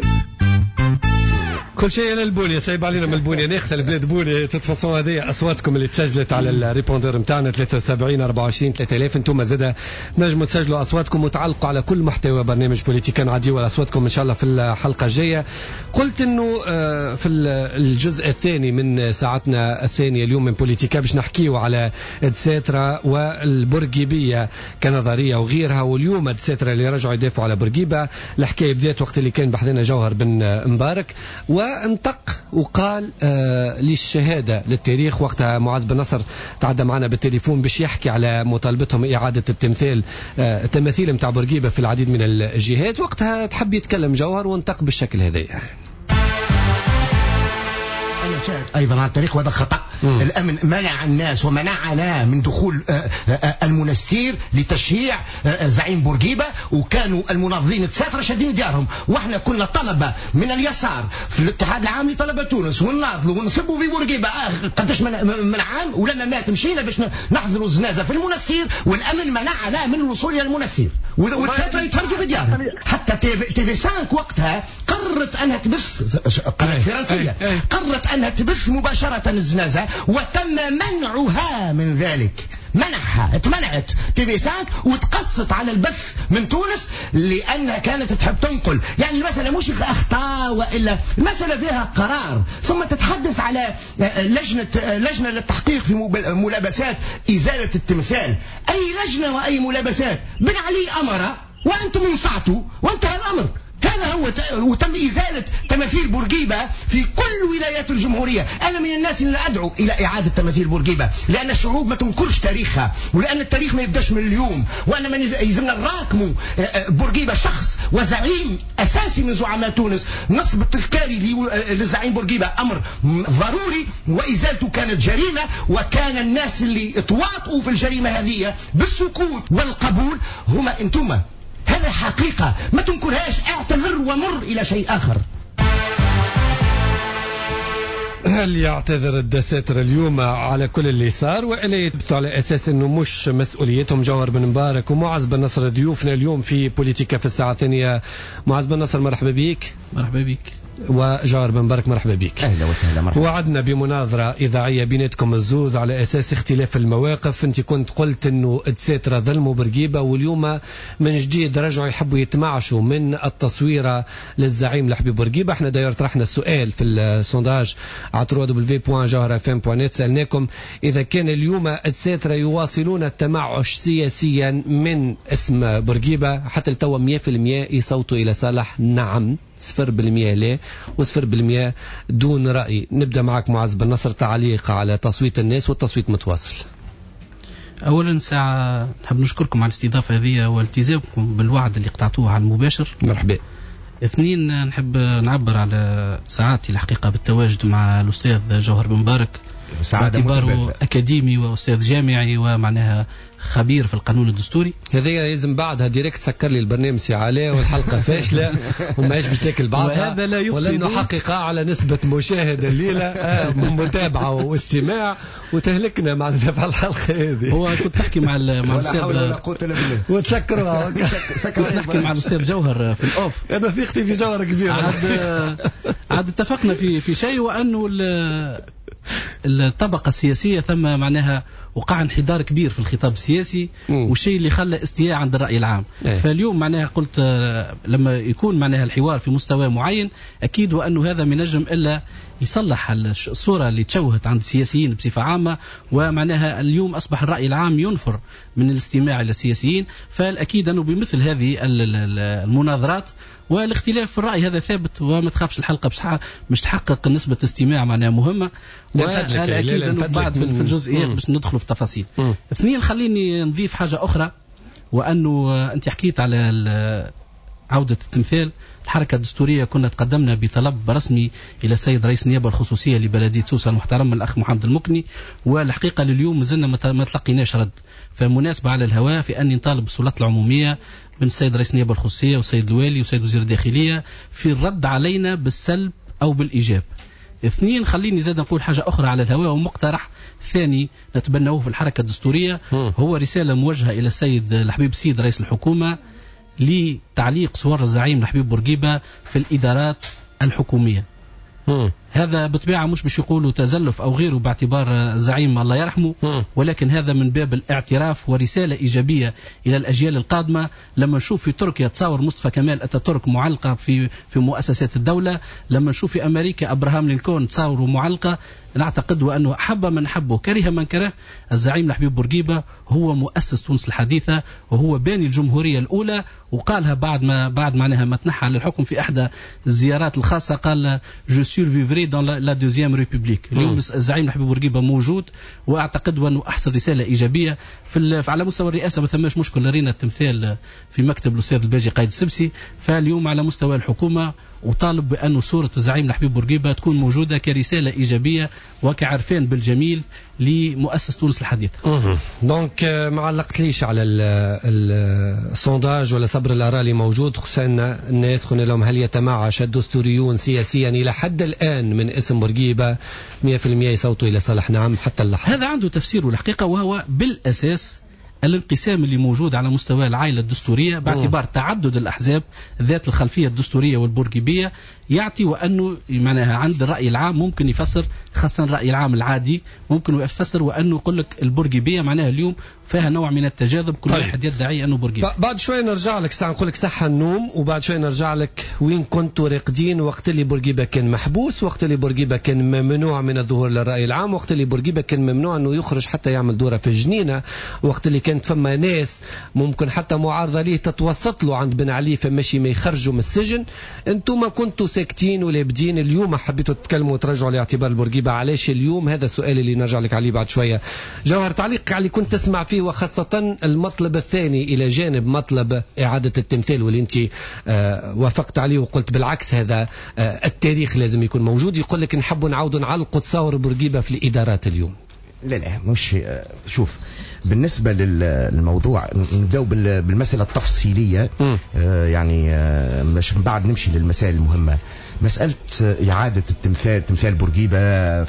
كل شيء للبونية، سايب علينا من البونية، نغسل بلاد بونية. تتفصلوا هذه أصواتكم اللي تسجلت على الريبوندر متاعنا 73 24 3000. انتم زادا نجموا تسجلوا أصواتكم وتعلقوا على كل محتوى برنامج بوليتيكا، نعديوا على أصواتكم إن شاء الله في الحلقة الجاية. قلت إنه في الجزء الثاني من ساعتنا الثانية اليوم من بوليتيكا باش نحكيوا على دساترة والبورقيبية كنظرية وغيرها. واليوم دساترة اللي رجعوا يدافعوا على بورقيبة. الحكاية بدأت وقت اللي كان بحثنا جوهر بن مبارك وانطق وقال للشهادة للتاريخ. وقتها معاذ بن نصر تعدى معنا بالتليفون باش يحكي على مطالبتهم إعادة التمثال التماثيل متاع بورقيبة في العديد من الجهات. وقتها تحب يتكلم جوهر وانطق بالشكل هذا. أنا شاهد أيضا على التاريخ وهذا خطأ. الأمن منع الناس ومنعنا من دخول المنستير لتشييع زعيم بورقيبة، وكانوا المناضلين تساتر شادين ديارهم، واحنا كنا طلبة من اليسار في الاتحاد العام لطلبة تونس ونناضلوا ونصبوا في بورقيبة قداش من عام، ولما مات مشينا باش نحضروا الجنازة في المنستير، والأمن منعنا من الوصول إلى المنستير وتساتر يتفرجوا في ديارهم. حتى تي في 5 وقتها قررت أنها تبث، قناة فرنسية قررت أنها تبث مباشرة الجنازة وتم منعها من ذلك. منعها، اتمنعت TV5 وتقصت على البث من تونس لأنها كانت تحب تنقل. يعني المسألة مش أخطاء وإلا المسألة فيها قرار. ثم تتحدث على لجنة للتحقيق في ملابسات إزالة التمثال. أي لجنة وأي ملابسات؟ بن علي أمر وأنتم انصعتوا وانتهى الأمر. هذا هو وتم إزالة تماثيل بورقيبة في كل ولايات الجمهورية. أنا من الناس اللي أدعو إلى إعادة تماثيل بورقيبة، لأن الشعوب ما تنكرش تاريخها، ولأن التاريخ ما يبداش من اليوم، وأنا ما يلزمنا نراكموا بورقيبة شخص وزعيم أساسي من زعماء تونس. نصب التذكاري للزعيم بورقيبة أمر ضروري، وإزالته كانت جريمة، وكان الناس اللي تواطؤوا في الجريمة هذه بالسكوت والقبول هما أنتم. هذا حقيقة ما تنكرهاش. اعتذر ومر إلى شيء آخر. هل يعتذر الدساترة اليوم على كل اللي صار، وإلا يثبتوا على أساس أنه مش مسؤوليتهم؟ جوهر بن مبارك ومعز بن نصر ضيوفنا اليوم في بوليتيكا في الساعة الثانية. معز بن نصر مرحبا بك. مرحبا بك. وجوهر بن مبارك مرحبا بك. أهلا وسهلا. مرحبا. وعدنا بمناظرة إذاعية بيناتكم الزوز على أساس اختلاف المواقف. أنت كنت قلت أنه الدساترة ظلموا بورقيبة، واليوم من جديد رجعوا يحبوا يتمعشوا من التصويرة للزعيم لحبيب بورقيبة. احنا داير طرحنا السؤال في السونداج على www.jawharfm.net، سألناكم إذا كان اليوم الدساترة يواصلون التمعش سياسيا من اسم بورقيبة حتى التو 100% يصوتوا إلى صالح نعم، 0% لا، و0% دون رأي. نبدأ معك معز بن نصر، تعليق على تصويت الناس والتصويت متواصل. أولا ساعة نحب نشكركم على الاستضافة هذه والتزامكم بالوعد اللي قطعتوه على المباشر. مرحبا. اثنين، نحب نعبر على سعادتي الحقيقة بالتواجد مع الأستاذ جوهر بن مبارك باعتباره أكاديمي وأستاذ جامعي ومعناها خبير في القانون الدستوري. هذا يلزم بعدها ديريكت سكر لي البرنامج سي عليه والحلقة فاشلة وماش باش تاكل بعضها، وهذا لا يفسد، ولأنه حقيقة على نسبة مشاهدة الليلة متابعة واستماع وتهلكنا معناتها في الحلقة هذه. هو كنت تحكي مع الأستاذ وتسكرها كنت نحكي مع الأستاذ جوهر في الأوف. أنا ثقتي في جوهر كبيرة. عاد اتفقنا في شيء، وأنه الطبقة السياسية ثم معناها وقع انحدار كبير في الخطاب السياسي، والشيء اللي خلى استياء عند الرأي العام. فاليوم معناها قلت لما يكون معناها الحوار في مستوى معين، أكيد وأنه هذا من نجم إلا يصلح الصورة اللي تشوهت عند السياسيين بصفة عامة، ومعناها اليوم أصبح الرأي العام ينفر من الاستماع إلى السياسيين. فالأكيد أنه بمثل هذه المناظرات والاختلاف في الرأي هذا ثابت، وما تخافش الحلقة مش تحقق نسبة استماع معناها مهمة، وهذا أكيد أنه بعد في الجزئيات باش ندخلوا في التفاصيل. اثنين، خليني نضيف حاجة أخرى، وأنه أنت حكيت على عودة التمثال. الحركة الدستورية كنا تقدمنا بطلب رسمي إلى السيد رئيس النيابة الخصوصية لبلدية سوسة المحترم الأخ محمد المكني، والحقيقة لليوم مازلنا ما تلقيناش رد. فمناسبة على الهواء في أني نطالب بالسلطات العمومية من السيد رئيس النيابة الخصوصية والسيد الوالي والسيد وزير الداخلية في الرد علينا بالسلب أو بالإيجاب. اثنين، خليني زاد نقول حاجة أخرى على الهواء، ومقترح ثاني نتبناه في الحركة الدستورية، هو رسالة موجهة إلى السيد الحبيب سيد رئيس الحكومة لتعليق صور الزعيم لحبيب بورقيبة في الإدارات الحكومية. هذا بطبيعة مش باش يقولوا تزلف أو غيره باعتبار الزعيم الله يرحمه، ولكن هذا من باب الاعتراف ورسالة إيجابية إلى الأجيال القادمة. لما نشوف في تركيا تصور مصطفى كمال أتاتورك معلقة في مؤسسات الدولة، لما نشوف في أمريكا أبراهام لينكولن تصوره معلقة، نعتقد وأنه حب من حبه كره من كره، الزعيم لحبيب بورقيبة هو مؤسس تونس الحديثة، وهو باني الجمهورية الأولى. وقالها بعد معناها ما تنحى على الحكم في إحدى الزيارات الخاصة، قال جو سورفيفري دون لا دوزيام ريبوبليك. اليوم الزعيم لحبيب بورقيبة موجود، وأعتقد وأنه أحسن رسالة إيجابية على مستوى الرئاسة. ما ثماش مشكل، لرينا التمثال في مكتب الأستاذ الباجي قايد السبسي. فاليوم على مستوى الحكومة وطالب بأن صورة الزعيم لحبيب بورقيبة تكون موجودة كرسالة إيجابية وكعرفان بالجميل لمؤسس تونس الحديثة. دونك ما علقتليش على السونداج ولا صبر الآراء اللي موجود، خصوصا الناس قلنا لهم هل يتمعش الدستوريون سياسيا إلى حد الآن من اسم بورقيبة 100% يصوتوا إلى صالح نعم حتى اللحظة؟ هذا عنده تفسير والحقيقة، وهو بالأساس الانقسام اللي موجود على مستوى العائلة الدستورية باعتبار تعدد الأحزاب ذات الخلفية الدستورية والبورقيبية يعطي وأنه معناها عند الرأي العام ممكن يفسر، خاصة الرأي العام العادي ممكن يفسر وأنه يقول لك البورقيبية معناها اليوم فيها نوع من التجاذب، كل واحد يدعي أنه بورقيبي. بعد شوي نرجع لك ساعة نقول لك صحة النوم، وبعد شوي نرجع لك وين كنتوا راقدين وقت اللي بورقيبة كان محبوس، وقت اللي بورقيبة كان ممنوع من الظهور للرأي العام، وقت اللي بورقيبة كان ممنوع أنه يخرج حتى يعمل دورة في الجنينة، وقت اللي كانت فما ناس ممكن حتى معارضة ليه تتوسط له عند بن علي فماشي ما يخرجوا من السجن. انتم ما كنتوا ساكتين ولابدين، اليوم حبيتوا تتكلموا وترجعوا لاعتبار البورقيبة. علاش اليوم؟ هذا السؤال اللي نرجع لك عليه بعد شوية. جوهر، تعليق على اللي كنت تسمع فيه، وخاصة المطلب الثاني إلى جانب مطلب إعادة التمثيل واللي أنت وافقت عليه وقلت بالعكس هذا التاريخ لازم يكون موجود. يقول لك نحبوا نعاودوا نعلقوا تصور بورقيبة في الإدارات اليوم. لا مش شوف، بالنسبة للموضوع نبدأ بالمسألة التفصيلية يعني مش من بعد نمشي للمسائل المهمة. مسألة إعادة تمثال بورقيبة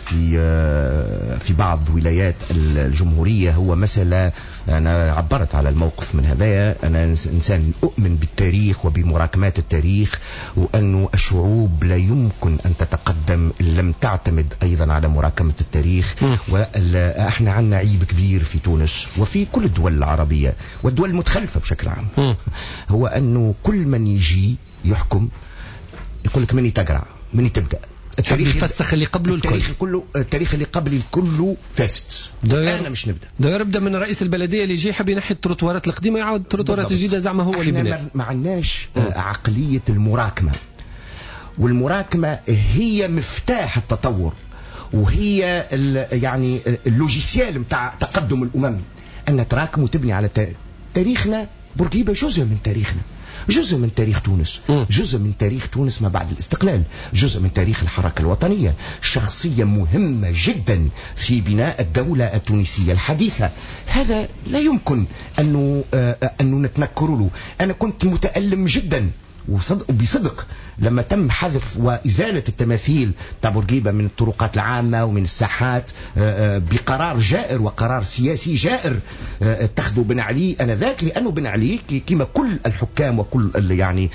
في بعض ولايات الجمهورية هو مسألة، أنا عبرت على الموقف من هذا. أنا إنسان أؤمن بالتاريخ وبمراكمات التاريخ، وأنه الشعوب لا يمكن أن تتقدم إن لم تعتمد أيضا على مراكمة التاريخ. وإحنا عندنا عيب كبير في تونس وفي كل الدول العربية والدول المتخلفة بشكل عام، هو أنه كل من يجي يحكم يقول لك مني تقرع مني تبدأ. التاريخ يفسخ اللي قبله الكل. التاريخ اللي قبل الكل فاسد. أنا مش نبدأ. داير يبدأ من رئيس البلدية اللي جاي حب ينحي التروتوارات القديمة يعاود التروتوارات الجديدة زعما هو اللي بنى. ما عندناش عقلية المراكمة، والمراكمة هي مفتاح التطور، وهي يعني اللوجيسيال متاع تقدم الأمم، أن تراكم وتبني على تاريخنا. بورقيبة جزء من تاريخنا، جزء من تاريخ تونس، جزء من تاريخ تونس ما بعد الاستقلال، جزء من تاريخ الحركة الوطنية، شخصية مهمة جدا في بناء الدولة التونسية الحديثة. هذا لا يمكن أنه نتنكر له. أنا كنت متألم جدا وبصدق لما تم حذف وإزالة التماثيل تاع بورقيبة من الطرقات العامة ومن الساحات بقرار جائر وقرار سياسي جائر اتخذوا بن علي أنذاك، لأنه بن علي كما كل الحكام وكل يعني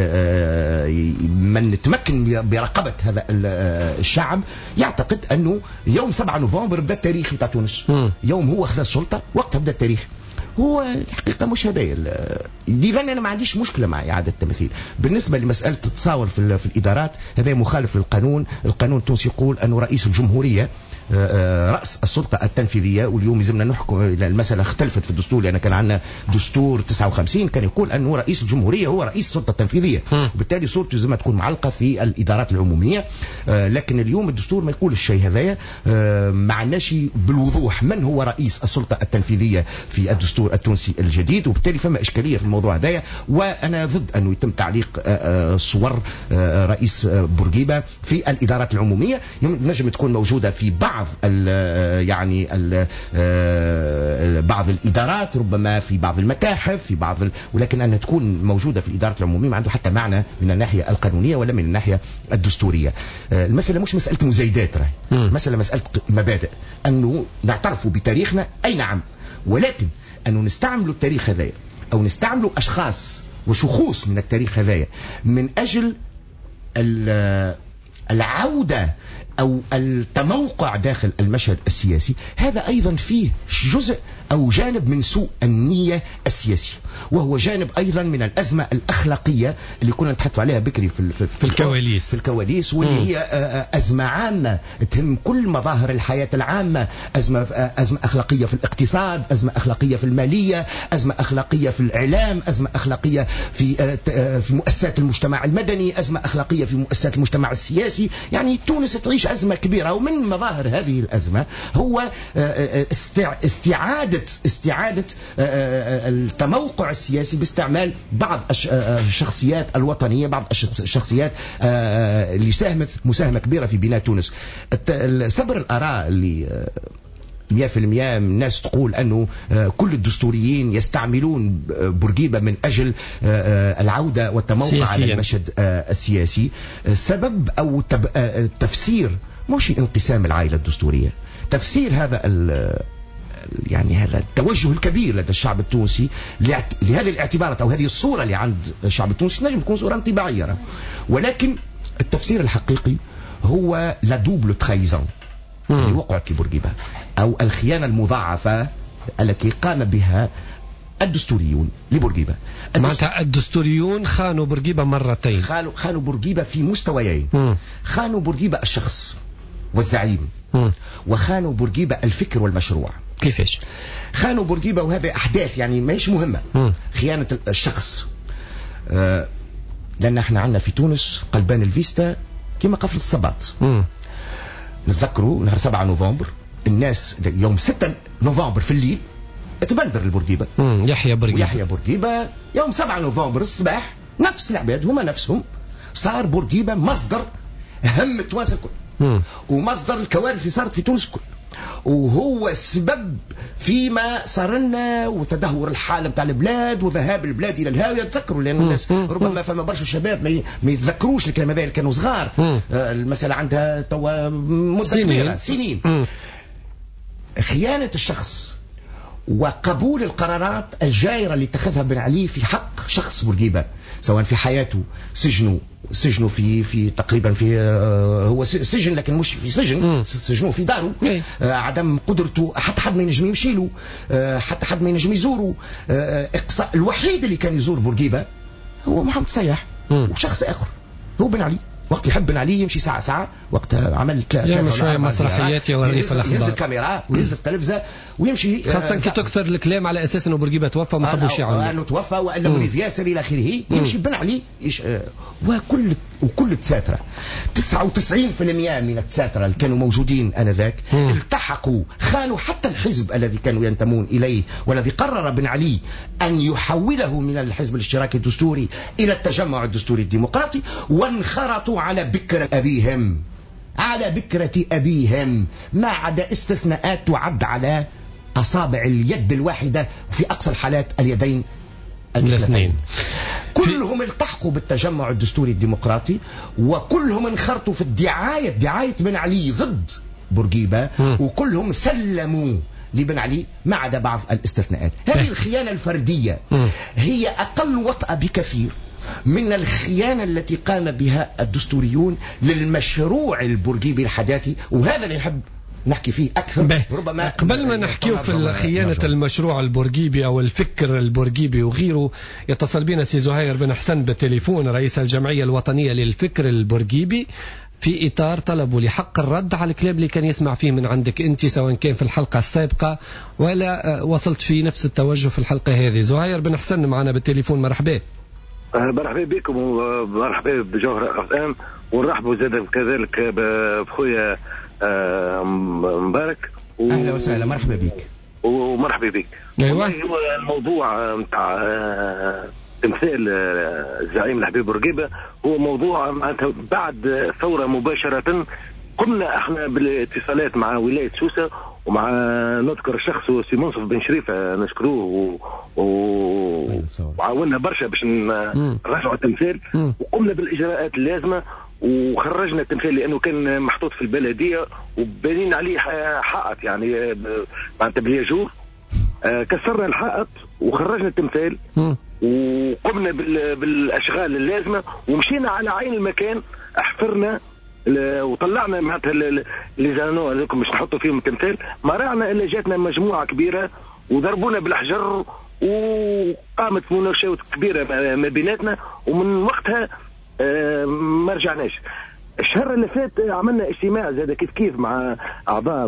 من تمكن برقبة هذا الشعب يعتقد أنه يوم 7 نوفمبر بدأ التاريخ نتاع تونس، يوم هو أخذ السلطة وقتها بدأ التاريخ. هو الحقيقة مش هدايا ديفان. أنا ما عنديش مشكلة مع إعادة التمثيل. بالنسبة لمسألة التصاور في الإدارات هذا مخالف للقانون. القانون التونسي يقول أنه رئيس الجمهورية رأس السلطة التنفيذية، واليوم يلزمنا نحكم. المسألة اختلفت في الدستور، لأن كان عندنا دستور 59 كان يقول أنه رئيس الجمهورية هو رئيس السلطة التنفيذية، وبالتالي صورته لازم تكون معلقة في الإدارات العمومية. لكن اليوم الدستور ما يقول الشيء هذايا. ما عندناش بالوضوح من هو رئيس السلطة التنفيذية في الدستور التونسي الجديد، وبالتالي فما إشكالية في الموضوع هذايا. وأنا ضد أنه يتم تعليق صور رئيس بورقيبة في الإدارات العمومية. نجم تكون موجودة في بعض يعني بعض الإدارات، ربما في بعض المتاحف، في بعض ولكن أنها تكون موجودة في الإدارات العمومية ما عنده حتى معنى من الناحية القانونية ولا من الناحية الدستورية. المسألة مش مسألة مزايدات، مسألة مبادئ، أنه نعترف بتاريخنا أي نعم، ولكن أنه نستعملوا التاريخ هذايا أو نستعملوا أشخاص وشخوص من التاريخ هذايا من أجل العودة أو التموقع داخل المشهد السياسي، هذا أيضا فيه جزء أو جانب من سوء النية السياسي، وهو جانب أيضا من الأزمة الأخلاقية اللي كنا نتحدث عليها بكري في الكواليس، واللي هي أزمة عامة تهم كل مظاهر الحياة العامة. أزمة أخلاقية في الاقتصاد، أزمة أخلاقية في المالية، أزمة أخلاقية في الإعلام، أزمة أخلاقية في مؤسسات المجتمع المدني، أزمة أخلاقية في مؤسسات المجتمع السياسي. يعني تونس تعيش أزمة كبيرة، ومن مظاهر هذه الأزمة هو استعادة التموقع السياسي باستعمال بعض الشخصيات الوطنية، بعض الشخصيات اللي ساهمت مساهمة كبيرة في بناء تونس. سبر الآراء اللي 100% من الناس تقول أنه كل الدستوريين يستعملون بورقيبة من أجل العودة والتموقع على المشهد السياسي. السبب أو التفسير مش انقسام العائلة الدستورية. تفسير هذا يعني هذا التوجه الكبير لدى الشعب التونسي لهذه الاعتبارات أو هذه الصورة اللي عند الشعب التونسي نجم تكون صورة انطباعية، ولكن التفسير الحقيقي هو لا دوبل ترايزون اللي وقعت في بورقيبة، أو الخيانة المضاعفة التي قام بها الدستوريون لبورقيبة. معناتها الدستوريون خانوا بورقيبة مرتين، خانوا بورقيبة في مستويين. خانوا بورقيبة الشخص والزعيم، وخانوا بورقيبة الفكر والمشروع. كيفاش خانوا بورقيبة؟ وهذا أحداث يعني ماهيش مهمة. خيانة الشخص، لأن احنا عندنا في تونس قلبان الفيستا كما قفل الصباط. نتذكروا نهار 7 نوفمبر الناس يوم 6 نوفمبر في الليل تبندر البورقيبة، يحيى بورقيبة يوم 7 نوفمبر الصباح نفس العباد هما نفسهم صار بورقيبة مصدر هم التوانسة الكل، ومصدر الكوارث اللي صارت في تونس الكل، وهو السبب فيما صار لنا وتدهور الحالة متاع البلاد وذهاب البلاد إلى الهاوية. تذكروا لأن الناس ربما فما برشا شباب ما يتذكروش الكلام هذا اللي كانوا صغار. المسألة عندها توا مدة سنين. خيانة الشخص وقبول القرارات الجائرة اللي اتخذها بن علي في حق شخص بورقيبة، سواء في حياته سجنه في تقريبا في هو سجن لكن مش في سجنه في داره. عدم قدرته حتى حد ما ينجم يمشي له، حتى حد ما ينجم يزوره. اقصاء الوحيد اللي كان يزور بورقيبة هو محمد سياح وشخص اخر هو بن علي. وقت يحب بن علي يمشي ساعة وقت عمل شوية مسرحيات يوري في الأخبار، يهز الكاميرا ويهز التلفزة ويمشي. خاصة كي تكثر الكلام على أساس أنه بورقيبة توفى ما حبوش يعاونوا أنه توفى وأنه وليد ياسر إلى آخره. يمشي بن علي وكل التساترة 99% من التساترة اللي كانوا موجودين آنذاك التحقوا، خانوا حتى الحزب الذي كانوا ينتمون إليه، والذي قرر بن علي أن يحوله من الحزب الاشتراكي الدستوري إلى التجمع الدستوري الديمقراطي، وانخرطوا على بكرة أبيهم ما عدا استثناءات تعد على أصابع اليد الواحدة، وفي أقصى الحالات اليدين الاثنين. كلهم التحقوا بالتجمع الدستوري الديمقراطي، وكلهم انخرطوا في دعاية بن علي ضد بورقيبة، وكلهم سلموا لبن علي ما عدا بعض الاستثناءات. هذه الخيانة الفردية هي أقل وطأة بكثير من الخيانة التي قام بها الدستوريون للمشروع البورقيبي الحداثي، وهذا اللي نحب نحكي فيه أكثر. ربما قبل ما نحكيه في خيانة المشروع البورقيبي أو الفكر البورقيبي وغيره، يتصل بنا سي زهير بن حسن بالتليفون، رئيس الجمعية الوطنية للفكر البورقيبي، في إطار طلبه لحق الرد على الكلام اللي كان يسمع فيه من عندك أنت، سواء كان في الحلقة السابقة ولا وصلت في نفس التوجه في الحلقة هذه. زهير بن حسن معنا بالتليفون، مرحبا. مرحبا بكم ومرحبا بجوهر أفلام، ونرحبوا زاد كذلك بخويا مبارك. أهلا وسهلا، مرحبا بك. ومرحبا بك. أيوة. هو الموضوع متاع تمثال الزعيم الحبيب بورقيبة هو موضوع معناتها بعد ثورة مباشرة قمنا احنا بالاتصالات مع ولاية سوسة، ومع نذكر الشخص هو سي منصف بن شريفة نشكروه وعاوننا برشا باش نرجعوا التمثال، وقمنا بالإجراءات اللازمة وخرجنا التمثال لأنه كان محطوط في البلدية وبانين عليه حائط يعني معناتها بالياجور. كسرنا الحائط وخرجنا التمثال وقمنا بالأشغال اللازمة ومشينا على عين المكان، احفرنا وطلعنا معناتها اللي زانوا لكم باش نحطوا فيهم التمثال. ما رأينا الا جاتنا مجموعه كبيره وضربونا بالحجر وقامت مناوشات كبيره ما بيناتنا، ومن وقتها ما رجعناش. الشهر اللي فات عملنا اجتماع زاد كيف مع اعضاء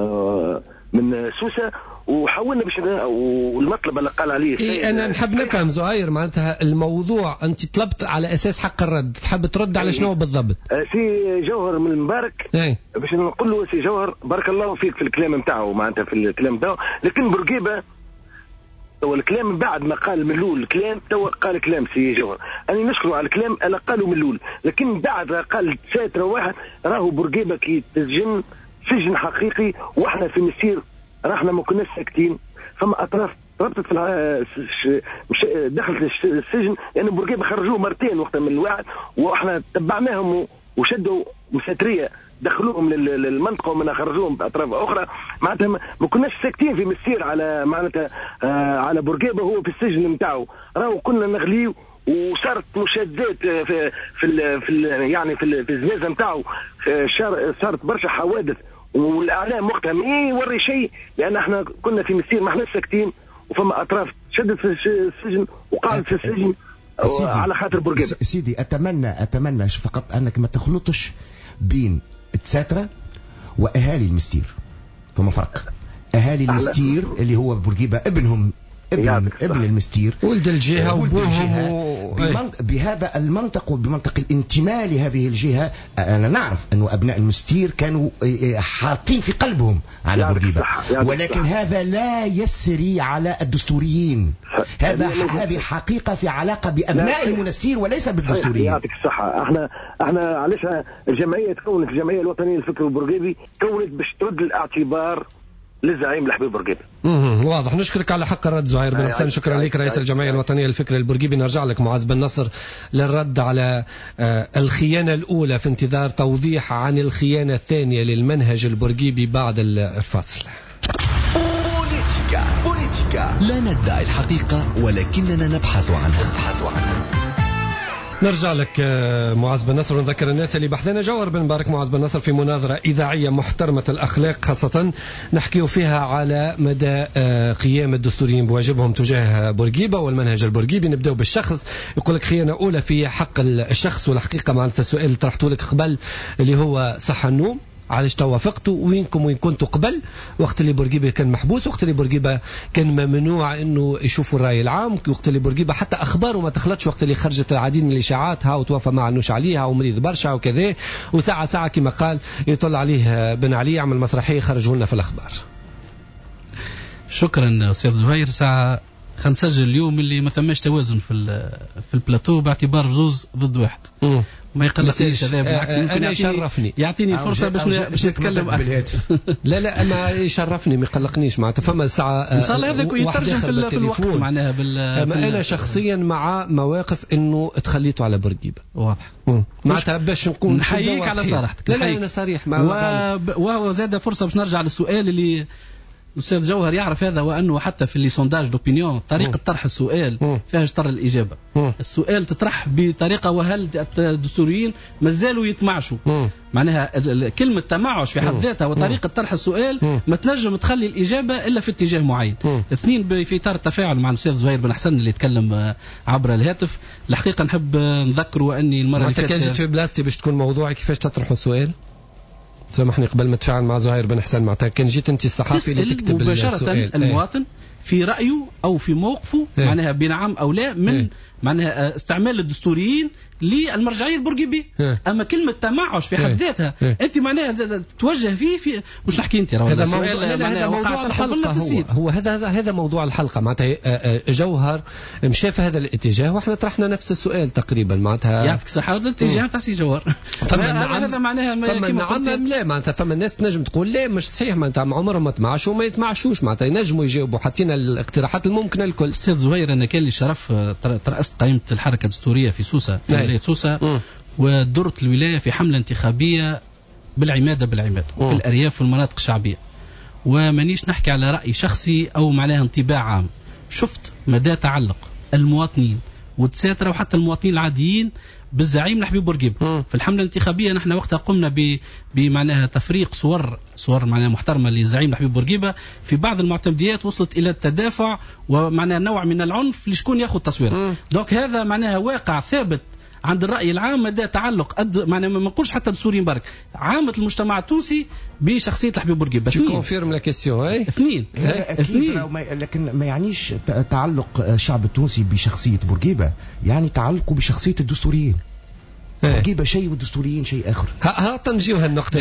من سوسة وحاولنا باش والمطلب اللي قال عليه انا نحب نفهم زهير معناتها الموضوع انت طلبت على اساس حق الرد، تحب ترد على شنو بالضبط؟ سي جوهر من المبارك باش نقول له سي جوهر بارك الله فيك في الكلام نتاعو معناتها في الكلام نتاعو، لكن بورقيبه هو الكلام بعد ما قال ملول الكلام تو قال كلام سي جوهر، انا نشكره على الكلام اللي قالوا ملول، لكن بعد قال ساتر واحد راهو بورقيبه كي تسجن سجن حقيقي واحنا في مسير راحنا ما كناش ساكتين، فما اطراف ربطت في دخلت السجن لان بورقيبه خرجوه مرتين وقتها من الواحد واحنا تبعناهم وشدوا مساتريه دخلوهم للمنطقه ومن خرجوهم باطراف اخرى. معناتها ما كناش ساكتين في مسير على معناتها على بورقيبه هو في السجن نتاعو، راهو كنا نغليو وصارت مشادات في يعني في الزنازه نتاعو، صارت برشا حوادث والاعلام وقتها ما يوري شيء، لان احنا كنا في مسير ما احناش ساكتين، وفما اطراف شدت في السجن وقعدت في السجن على خاطر بورقيبه. سيدي اتمنى فقط انك ما تخلطش بين التساترة واهالي المستير. فما فرق؟ اهالي المستير اللي هو بورقيبه ابن المستير ولد الجهه وبوهم بهذا المنطق وبمنطق الانتماء لهذه الجهه. انا نعرف انه ابناء المستير كانوا حاطين في قلبهم على بورقيبه، ولكن هذا لا يسري على الدستوريين. هذه حقيقه في علاقه بابناء المنستير وليس بالدستوريين. يعطيك الصحه. احنا علاش الجمعيه تكونت، الجمعيه الوطنيه للفكر البورقيبي تكونت باش ترد الاعتبار للزعيم الحبيب بورقيبه. واضح. نشكرك على حق الرد زهير بن حسن. شكرا لك رئيس الجمعيه الوطنيه للفكر البورقيبي. نرجع لك معاذ بن نصر للرد على الخيانه الاولى في انتظار توضيح عن الخيانه الثانيه للمنهج البورقيبي بعد الفاصل. بوليتيكا لا ندعي الحقيقه ولكننا نبحث عنها. نرجع لك معاذ بن نصر ونذكر الناس اللي بحثنا جوهر بن مبارك معاذ بن نصر في مناظرة إذاعية محترمة الأخلاق، خاصة نحكي فيها على مدى قيام الدستوريين بواجبهم تجاه بورقيبة والمنهج البورقيبي. نبدأ بالشخص. يقول لك خيانة أولى في حق الشخص، والحقيقة معناتها السؤال اللي طرحته لك قبل اللي هو صح النوم، علاش توافقتوا؟ وين كنتوا قبل وقت اللي بورقيبه كان محبوس، وقت اللي بورقيبه كان ممنوع انه يشوفوا الراي العام، وقت اللي بورقيبه حتى اخباره ما تخلطش، وقت اللي خرجت العديد من الاشاعات ها وتوفى مع النوش عليها ومريض برشا وكذا، وساعه كما قال يطل عليه بن علي يعمل مسرحيه خرجوا لنا في الاخبار. شكرا استاذ زهير. ساعه خلينا نسجل اليوم اللي ما ثماش توازن في البلاتو باعتبار زوز ضد واحد. ما يقلقنيش هذا، بالعكس انا يشرفني، يعطيني فرصه باش نتكلم بالهاتف. لا ما يشرفني، ما يقلقنيش معناتها. فما ساعه ان شاء الله هذا يترجم في الوقت معناها انا شخصيا مع مواقف انه تخليتوا على بورقيبه. واضح معناتها باش نكون نحييك على صراحتك. لا انا صريح وهو زاد فرصه باش نرجع للسؤال اللي الأستاذ جوهر يعرف هذا، وأنه حتى في اللي سونداج دوبينيون طريقة طرح السؤال فيها جطر الإجابة. السؤال تطرح بطريقة وهل الدستوريين مازالوا يتمعشوا. معناها كلمة تمعش في حد ذاتها وطريقة طرح السؤال ما تنجم تخلي الإجابة إلا في اتجاه معين. اثنين في إطار التفاعل مع الأستاذ زهير بن حسن اللي يتكلم عبر الهاتف. الحقيقة نحب نذكره أني المرة اللي فاتت كان جيت في بلاستي باش تكون موضوعي كيفاش تطرحوا السؤال. سامحني قبل ما تفاعل مع زهير بن حسن، معناتها كان جيت انت الصحافي اللي تكتب مباشرة السؤال المواطن في رأيه أو في موقفه معناها بنعم أو لا من معناها استعمال الدستوريين للمرجعية البورقيبية. أما كلمة تمعش في حد ذاتها أنت معناها توجه فيه في مش نحكي أنت هذا موضوع الحلقة. هو هذا موضوع الحلقة. معناتها جوهر مشى في هذا الاتجاه واحنا طرحنا نفس السؤال تقريبا. معناتها يعطيك الصحة. الاتجاه تاع سي جوهر هذا معناها نعم لا معناتها فما الناس تنجم تقول لا مش صحيح، معناتها عمرهم ما تمعشوا وما يتمعشوش، معناتها ينجموا يجاوبوا. حطينا الاقتراحات الممكنة الكل. أستاذ زهير أنا كان لي شرف ترأست قائمة الحركة الدستورية في سوسة في ولاية سوسة، ودرت الولاية في حملة انتخابية بالعمادة في الأرياف والمناطق الشعبية. ومانيش نحكي على رأي شخصي أو معناها انطباع عام، شفت مدى تعلق المواطنين والتساترة وحتى المواطنين العاديين بالزعيم الحبيب بورقيبة. في الحملة الانتخابية نحن وقتها قمنا بمعناها تفريق صور معناها محترمة للزعيم الحبيب بورقيبة. في بعض المعتمديات وصلت إلى التدافع ومعناها نوع من العنف لشكون يأخذ تصوير. دوك هذا معناها واقع ثابت عند الرأي العام مدى تعلق معناها ما نقولش حتى دستوريين برك، عامة المجتمع التونسي بشخصية الحبيب بورقيبة. كونفيرم لا كيسيون. اثنين لكن ما يعنيش تعلق الشعب التونسي بشخصية بورقيبة، يعني تعلقه بشخصية الدستوريين. بورقيبة شيء والدستوريين شيء آخر. تنجيوها النقطة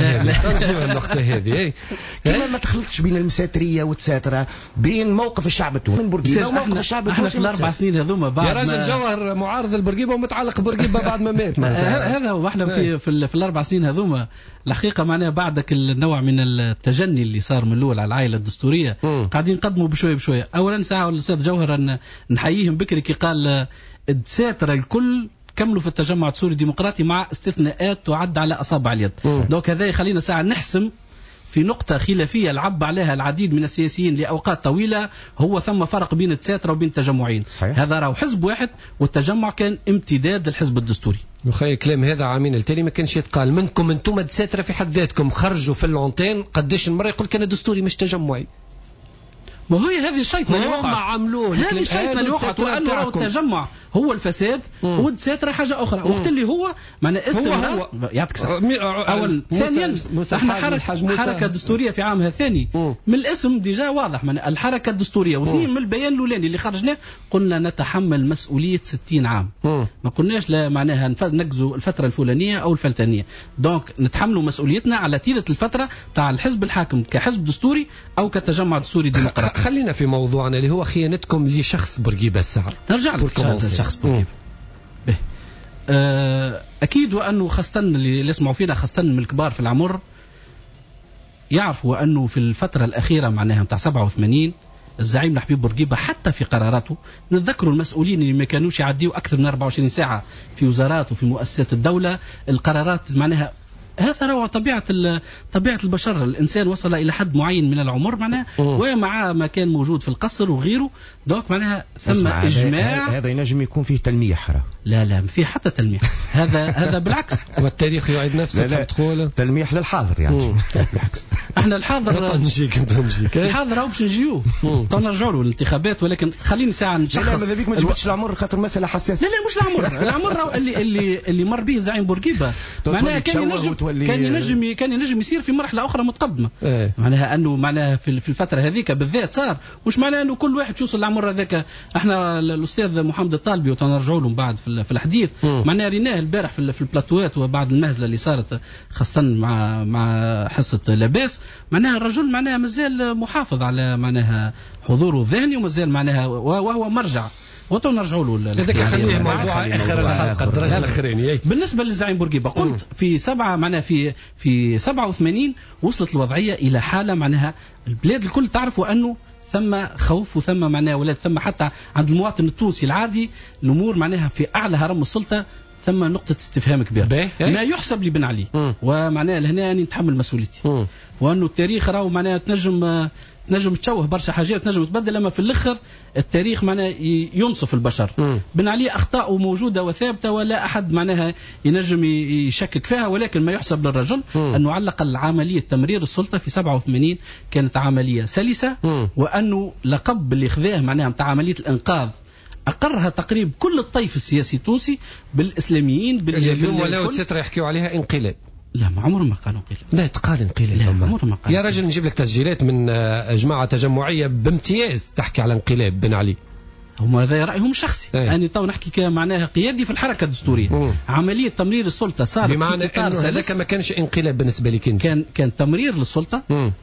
هذه. كما ما تخلطش بين المساترية والتساترة، بين موقف الشعب التونسي من بورقيبة وموقف الشعب التونسي. احنا في ال4 سنين هذوما بعد يا راجل جوهر معارض البورقيبة ومتعلق بورقيبة بعد ما مات. هذا هو. احنا في ال4 سنين هذوما الحقيقة معناها بعدك النوع من التجني اللي صار من الأول على العائلة الدستورية قاعدين نقدموا بشوية. أولا ساعة الأستاذ جوهر نحييهم بكري كي قال التساترة الكل كملوا في التجمع السوري الديمقراطي مع استثناءات تعد على أصابع اليد. دونك هذا يخلينا ساعة نحسم في نقطة خلافية لعب عليها العديد من السياسيين لأوقات طويلة، هو ثم فرق بين التساترة وبين التجمعين. صحيح. هذا راهو حزب واحد، والتجمع كان امتداد للحزب الدستوري. وخي كلام هذا عامين التالي ما كانش يتقال منكم انتم التساترة في حد ذاتكم، خرجوا في اللونتين قديش المرة يقول كان دستوري مش تجمعي. وهي هذه الشيطنة اللي وقعت، هذه الشيطنة اللي وقعت، وأنه التجمع هو الفساد والتساترة حاجة أخرى. وقت اللي هو معنى استمرار يعطيك أول ثانيا احنا حركة دستورية في عامها الثاني من الاسم ديجا واضح، معنى الحركة الدستورية، واثنين من البيان الأولاني اللي خرجناه قلنا نتحمل مسؤولية 60 عام. ما قلناش لا معناها نقزوا الفترة الفلانية أو الفلتانية. دونك نتحملوا مسؤوليتنا على طيلة الفترة تاع الحزب الحاكم كحزب دستوري أو كتجمع دستوري ديمقراطي. خلينا في موضوعنا اللي هو خيانتكم لشخص بورقيبة الساعة. نرجع لشخص بورقيبة. أكيد وأنه خاصة اللي يسمعوا فينا خاصة من الكبار في العمر يعرفوا أنه في الفترة الأخيرة معناها متاع 87 الزعيم حبيب بورقيبة حتى في قراراته نتذكروا المسؤولين اللي ما كانوش يعديوا أكثر من 24 ساعة في وزارات وفي مؤسسات الدولة، القرارات معناها هذا روع طبيعة البشر. الإنسان وصل إلى حد معين من العمر معناها ومع ما كان موجود في القصر وغيره، دوك معناها ثم إجماع. هذا ينجم يكون فيه تلميح. لا في حتى تلميح. هذا بالعكس. والتاريخ يعيد نفسه. لا تلميح للحاضر يعني. بالعكس احنا الحاضر الحاضر أو باش نجيوه نرجعوا له الانتخابات، ولكن خليني ساعة نشخص. لا ماذا بيك ما جبتش العمر خاطر مسألة حساسة. لا مش العمر اللي مر به زعيم بورقيبة معناها كان ينجم يصير في مرحلة أخرى متقدمة. معناها أنه معناها في الفترة هذيك بالذات صار، مش معناها أنه كل واحد يوصل للعمر هذاك. احنا الأستاذ محمد الطالبي وتنرجعوا له بعد في الحديث معناها ريناه البارح في البلاتوات وبعد المهزلة اللي صارت خاصة مع حصة لاباس، معناها الرجل معناها مازال محافظ على معناها حضوره الذهني ومازال معناها وهو مرجع. وتنرجعوا له هذاك خليه موضوع اخر الحلقه الدرجه الاخرانيه. بالنسبه للزعيم بورقيبة قلت في 7 معناها في 87 وصلت الوضعيه الى حاله معناها البلاد الكل تعرفوا انه ثم خوف وثم معناها ولاد ثم حتى عند المواطن التونسي العادي الامور معناها في اعلى هرم السلطه ثم نقطة استفهام كبيرة ما يحسب لي بن علي. ومعناها لهنا أني نتحمل مسؤوليتي، وأنه التاريخ راهو معناها تنجم تشوه برشا حاجات تنجم تبدل، أما في الآخر التاريخ معناها ينصف البشر. بن علي أخطاء موجودة وثابتة ولا أحد معناها ينجم يشكك فيها، ولكن ما يحسب للرجل أنه علق عملية تمرير السلطة في 87 كانت عملية سلسة، وأنه لقب اللي خذاه معناها متاع عملية الإنقاذ أقرها تقريب كل الطيف السياسي التونسي بالإسلاميين اليوم ولا ستر يحكيوا عليها انقلاب. لا ما عمره ما قالوا انقلاب. لا تقال انقلاب. لا عمره ما قال. يا رجل نجيب لك تسجيلات من جماعة تجمعية بامتياز تحكي على انقلاب بن علي. هم هذا رأيهم الشخصي. أنا تو نحكي معناها قيادي في الحركة الدستورية. عملية تمرير السلطة صارت بمعنى أنه هذاك ما كانش انقلاب بالنسبة لك أنت. كان تمرير للسلطة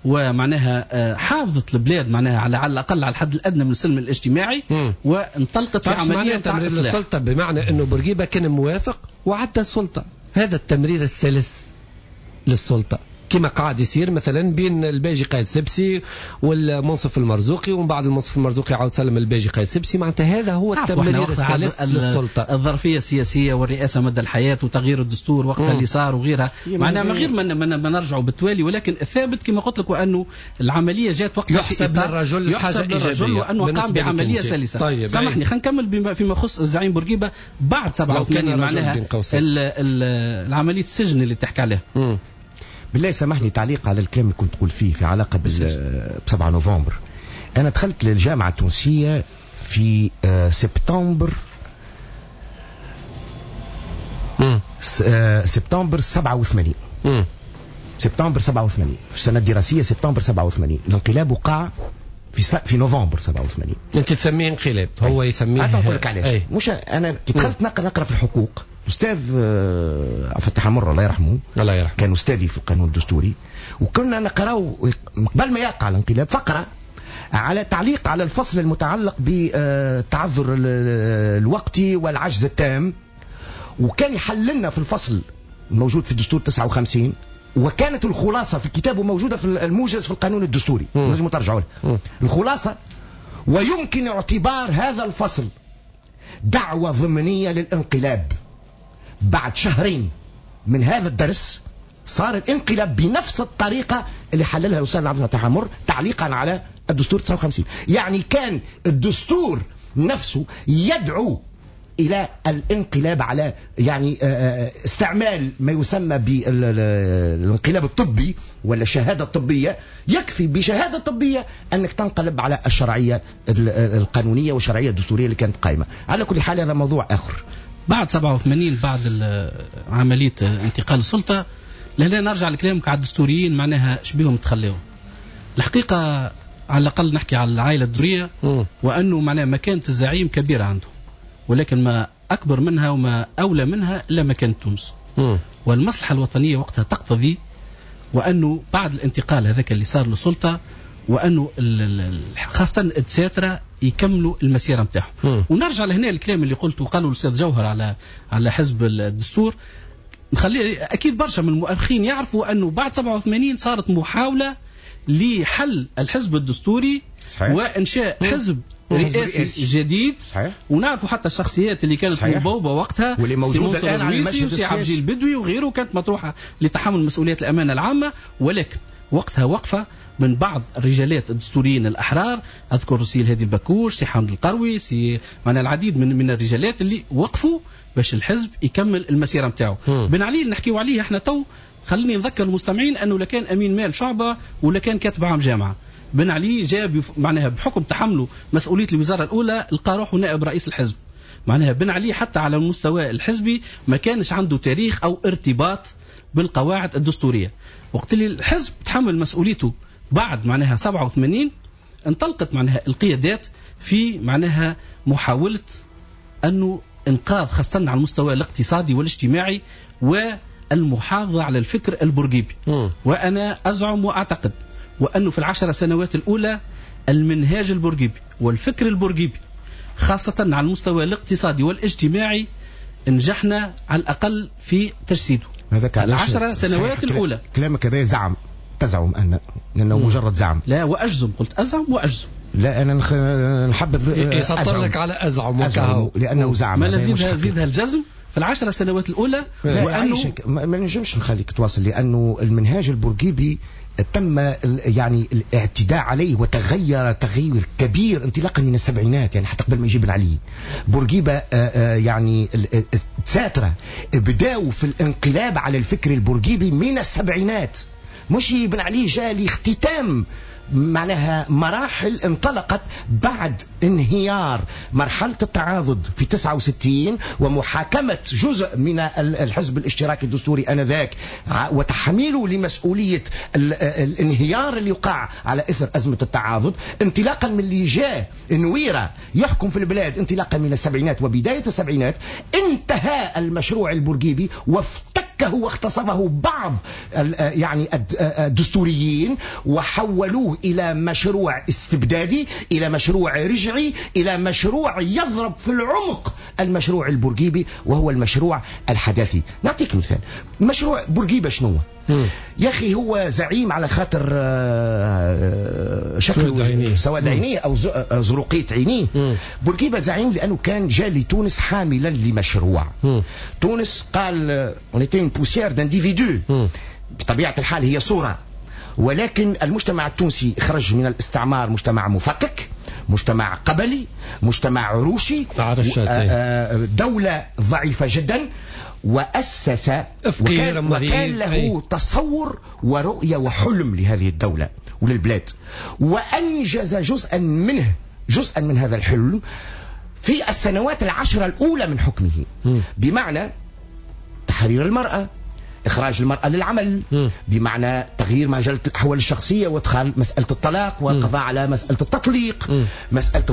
ومعناها حافظت البلاد معناها على الأقل على الحد الأدنى من السلم الاجتماعي وانطلقت في عملية تمرير للسلطة، بمعنى أنه بورقيبة كان موافق وعدى السلطة. هذا التمرير السلس للسلطة كما قاعد يصير مثلا بين الباجي قايد سبسي والمنصف المرزوقي، ومن بعد المنصف المرزوقي عاود سلم الباجي قايد سبسي. معناتها هذا هو التمرير السلس للسلطة. الظرفية السياسية والرئاسة مدى الحياة وتغيير الدستور وقتها اللي صار وغيرها معناها من غير ما نرجعوا بالتوالي، ولكن الثابت كما قلت لك وأنه العملية جات وقتها يحسب للرجل حاجة إيجابية وأنه قام بعملية سلسة. طيب سامحني خلينا نكمل فيما يخص الزعيم بورقيبة بعد 87 معناها العملية السجن اللي تحكي عليها. بالله سامحني تعليق على الكلام اللي كنت تقول فيه في علاقة ب7 نوفمبر. أنا دخلت للجامعة التونسية في سبتمبر 87. سبتمبر 87 في السنة الدراسية سبتمبر 87. الانقلاب وقع في نوفمبر 87. أنت تسميه انقلاب هو يسميه. أقول لك علاش. مش أنا دخلت نقرأ في الحقوق. أستاذ فتح المر الله يرحمه كان أستاذي في القانون الدستوري، وكنا نقرأ قبل ما يقع الانقلاب فقرة على تعليق على الفصل المتعلق بالتعذر الوقتي والعجز التام، وكان يحللنا في الفصل الموجود في الدستور 59، وكانت الخلاصة في الكتاب موجودة في الموجز في القانون الدستوري نجم ترجعوا له الخلاصة. ويمكن اعتبار هذا الفصل دعوة ضمنية للانقلاب بعد شهرين من هذا الدرس صار الانقلاب بنفس الطريقة اللي حللها الأستاذ عبد الفتاح عمر تعليقا على الدستور 59. يعني كان الدستور نفسه يدعو إلى الانقلاب على يعني استعمال ما يسمى بالانقلاب الطبي ولا الشهادة الطبية. يكفي بشهادة طبية أنك تنقلب على الشرعية القانونية والشرعية الدستورية اللي كانت قائمة. على كل حال هذا موضوع آخر. بعد 87 بعد عملية انتقال السلطة لهنا نرجع لكلامك على الدستوريين معناها شبيهم تخليهم. الحقيقة على الأقل نحكي على العائلة الدورية وأنه معناها مكانة الزعيم كبيرة عنده، ولكن ما أكبر منها وما أولى منها إلا مكانة تونس. والمصلحة الوطنية وقتها تقتضي وأنه بعد الانتقال هذاك اللي صار للسلطة وأنه خاصة الدساترة يكملوا المسيرة متاعهم. ونرجع لهنا الكلام اللي قلته وقالوا الأستاذ جوهر على حزب الدستور. نخلي أكيد برشا من المؤرخين يعرفوا أنه بعد 87 صارت محاولة لحل الحزب الدستوري وإنشاء حزب رئاسي جديد. ونعرفوا حتى الشخصيات اللي كانت مبوبة وقتها واللي موجودة الآن على المشهد السياسي عبد الجليل البدوي وغيره كانت مطروحة لتحمل مسؤوليات الأمانة العامة. ولكن وقتها وقفة من بعض الرجالات الدستوريين الأحرار، أذكر سي الهادي البكوش، سي حامد القروي، سي معنا العديد من الرجالات اللي وقفوا باش الحزب يكمل المسيرة متاعه. بن علي نحكيو عليه احنا تو. خليني نذكر المستمعين أنه لكان أمين مال شعبة ولا كان كاتب عام جامعة. بن علي جاء معناها بحكم تحمله مسؤولية الوزارة الأولى لقى روحه نائب رئيس الحزب. معناها بن علي حتى على المستوى الحزبي ما كانش عنده تاريخ أو ارتباط بالقواعد الدستورية. وقت اللي الحزب تحمل مسؤوليته بعد معناها 87 انطلقت معناها القيادات في معناها محاولة أنه إنقاذ خاصة على المستوى الاقتصادي والاجتماعي والمحافظة على الفكر البورقيبي. وأنا أزعم وأعتقد وأنه في 10 سنوات الأولى المنهاج البورقيبي والفكر البورقيبي خاصة على المستوى الاقتصادي والاجتماعي نجحنا على الأقل في تجسيده. هذاك 10 سنوات الأولى. كلامك هذا تزعم أنه مجرد زعم. لا وأجزم، قلت أزعم وأجزم. لا أنا نحبذ يسطر لك على أزعم لأنه زعم. ما زيدها الجزم في 10 سنوات الأولى. وأنه ما نجمش نخليك تواصل لأنه المنهاج البورقيبي تم يعني الاعتداء عليه وتغير تغيير كبير انطلاقا من السبعينات، يعني حتى قبل ما يجيب علي بورقيبة يعني الدساترة بداوا في الانقلاب على الفكر البورقيبي من السبعينات. مش بن علي جاء لاختتام معناها مراحل انطلقت بعد انهيار مرحلة التعاضد في 69 ومحاكمة جزء من الحزب الاشتراكي الدستوري آنذاك وتحميله لمسؤولية الانهيار اللي يقع على إثر أزمة التعاضد، انطلاقا من اللي جاء نويرة يحكم في البلاد انطلاقا من السبعينات وبداية السبعينات. انتهى المشروع البورقيبي وافتكه واغتصبه بعض يعني الدستوريين وحولوه إلى مشروع استبدادي، إلى مشروع رجعي، إلى مشروع يضرب في العمق المشروع البورقيبي وهو المشروع الحداثي. نعطيك مثال. مشروع بورقيبة شنو؟ يا أخي هو زعيم على خاطر شكله سواد عينيه أو زروقية عينيه. بورقيبة زعيم لأنه كان جاء لتونس حاملا لمشروع. تونس قال on était une poussière d'individus. بطبيعة الحال هي صورة، ولكن المجتمع التونسي خرج من الاستعمار مجتمع مفكك، مجتمع قبلي، مجتمع عروشي، دولة ضعيفة جدا، وأسس وكان له تصور ورؤية وحلم لهذه الدولة وللبلاد، وأنجز جزءا من هذا الحلم في السنوات 10 الأولى من حكمه. بمعنى تحرير المرأة، إخراج المرأة للعمل، بمعنى تغيير مجال الأحوال الشخصية وادخال مسألة الطلاق والقضاء على مسألة التطليق، مسألة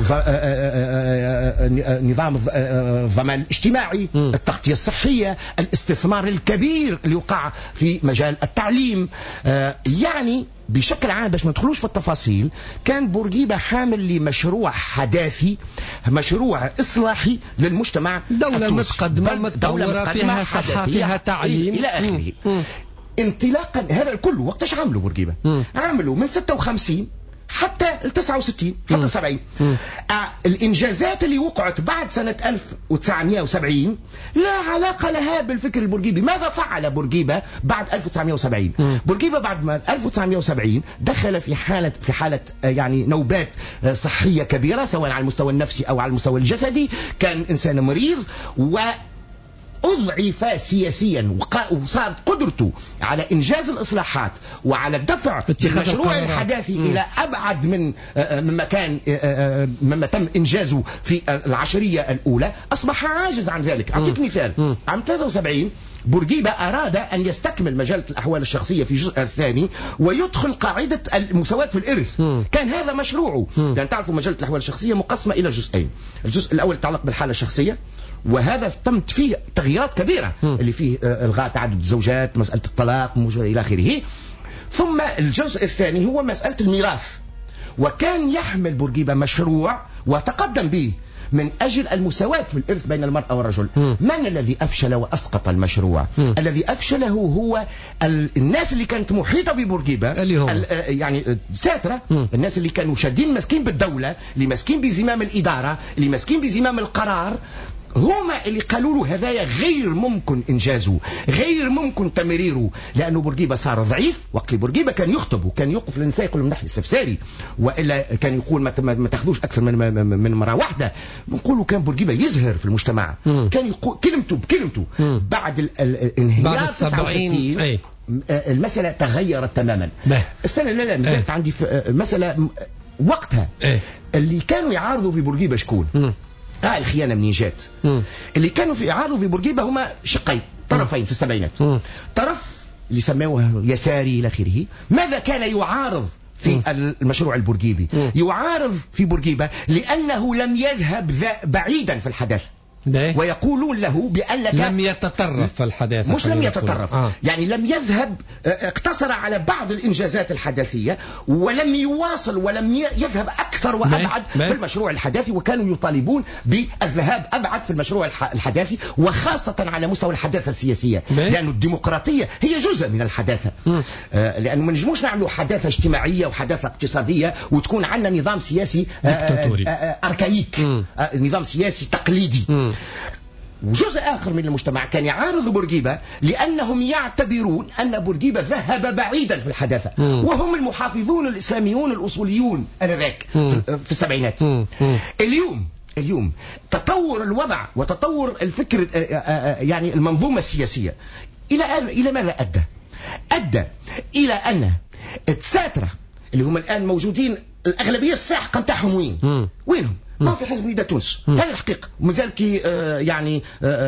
نظام الضمان الاجتماعي، التغطية الصحية، الاستثمار الكبير اللي يقع في مجال التعليم. يعني بشكل عام باش ما ندخلوش في التفاصيل، كان بورقيبة حامل لمشروع حداثي، مشروع إصلاحي للمجتمع، دولة متقدمة متطورة فيها صحة فيها تعليم إلى آخره. انطلاقا هذا الكل وقتاش عملوا بورقيبة؟ عملوا من 56 حتى ال 69 حتى 70. الإنجازات اللي وقعت بعد سنة 1970 لا علاقة لها بالفكر البورقيبي. ماذا فعل بورقيبة بعد 1970؟ بورقيبة بعد ما 1970 دخل في حالة يعني نوبات صحية كبيرة، سواء على المستوى النفسي أو على المستوى الجسدي. كان إنسان مريض وأضعف سياسيا، وصارت قدرته على إنجاز الإصلاحات وعلى الدفع المشروع الحداثي إلى أبعد مما تم إنجازه في العشرية الأولى، أصبح عاجز عن ذلك. أعطيك مثال. عام 73 بورقيبة أراد أن يستكمل مجلة الأحوال الشخصية في الجزء الثاني ويدخل قاعدة المساواة في الإرث. كان هذا مشروعه، لأن تعرفوا مجلة الأحوال الشخصية مقسمة إلى جزئين. الجزء الأول يتعلق بالحالة الشخصية، وهذا تمت فيه تغييرات كبيرة اللي فيه إلغاء تعدد الزوجات، مسألة الطلاق إلى آخره. ثم الجزء الثاني هو مسألة الميراث، وكان يحمل بورقيبة مشروع وتقدم به من أجل المساواة في الإرث بين المرأة والرجل. من الذي أفشل وأسقط المشروع؟ الذي أفشله هو الناس اللي كانت محيطة ببورقيبة، يعني ساترة، الناس اللي كانوا شادين مسكين بالدولة، اللي مسكين بزمام الإدارة، اللي مسكين بزمام القرار، هما اللي قالوا له هذايا غير ممكن إنجازه، غير ممكن تمريره، لأنه بورقيبة صار ضعيف. وقت البورقيبة كان يخطب وكان يوقف للنساء يقول لهم نحن السفساري، وإلا كان يقول ما تاخذوش أكثر من مرة واحدة. نقولوا كان بورقيبة يزهر في المجتمع، كان يقول كلمته بكلمته. بعد الانهيار 69 المسألة تغيرت تماما. السنة لا مازالت عندي مسألة وقتها اللي كانوا يعارضوا في بورقيبة شكون؟ الخيانة منين جات؟ اللي كانوا في يعارضوا في بورقيبة هما شقين، طرفين في السبعينات. طرف اللي سموه يساري إلى آخره. ماذا كان يعارض في المشروع البورقيبي؟ يعارض في بورقيبة لأنه لم يذهب بعيدا في الحداثة، ويقولون له بأنك لم يتطرف في الحداثة. مش لم يتطرف، يعني لم يذهب، اقتصر على بعض الإنجازات الحداثية ولم يواصل ولم يذهب أكثر وأبعد في المشروع الحداثي. وكانوا يطالبون بالذهاب أبعد في المشروع الحداثي، وخاصة على مستوى الحداثة السياسية، لأن الديمقراطية هي جزء من الحداثة. لأنه ما نجموش نعملوا حداثة اجتماعية وحداثة اقتصادية وتكون عندنا نظام سياسي أركايك، نظام سياسي تقليدي. وجزء آخر من المجتمع كان يعارض بورقيبة لأنهم يعتبرون أن بورقيبة ذهب بعيدا في الحداثة، وهم المحافظون الإسلاميون الأصوليون آنذاك في السبعينات. اليوم تطور الوضع وتطور الفكر، يعني المنظومة السياسية إلى ماذا أدى إلى أن التساترة اللي هم الآن موجودين الأغلبية الساحقة نتاعهم وينهم؟ ما في حزب نداء تونس، هذه الحقيقة. ومازال كي يعني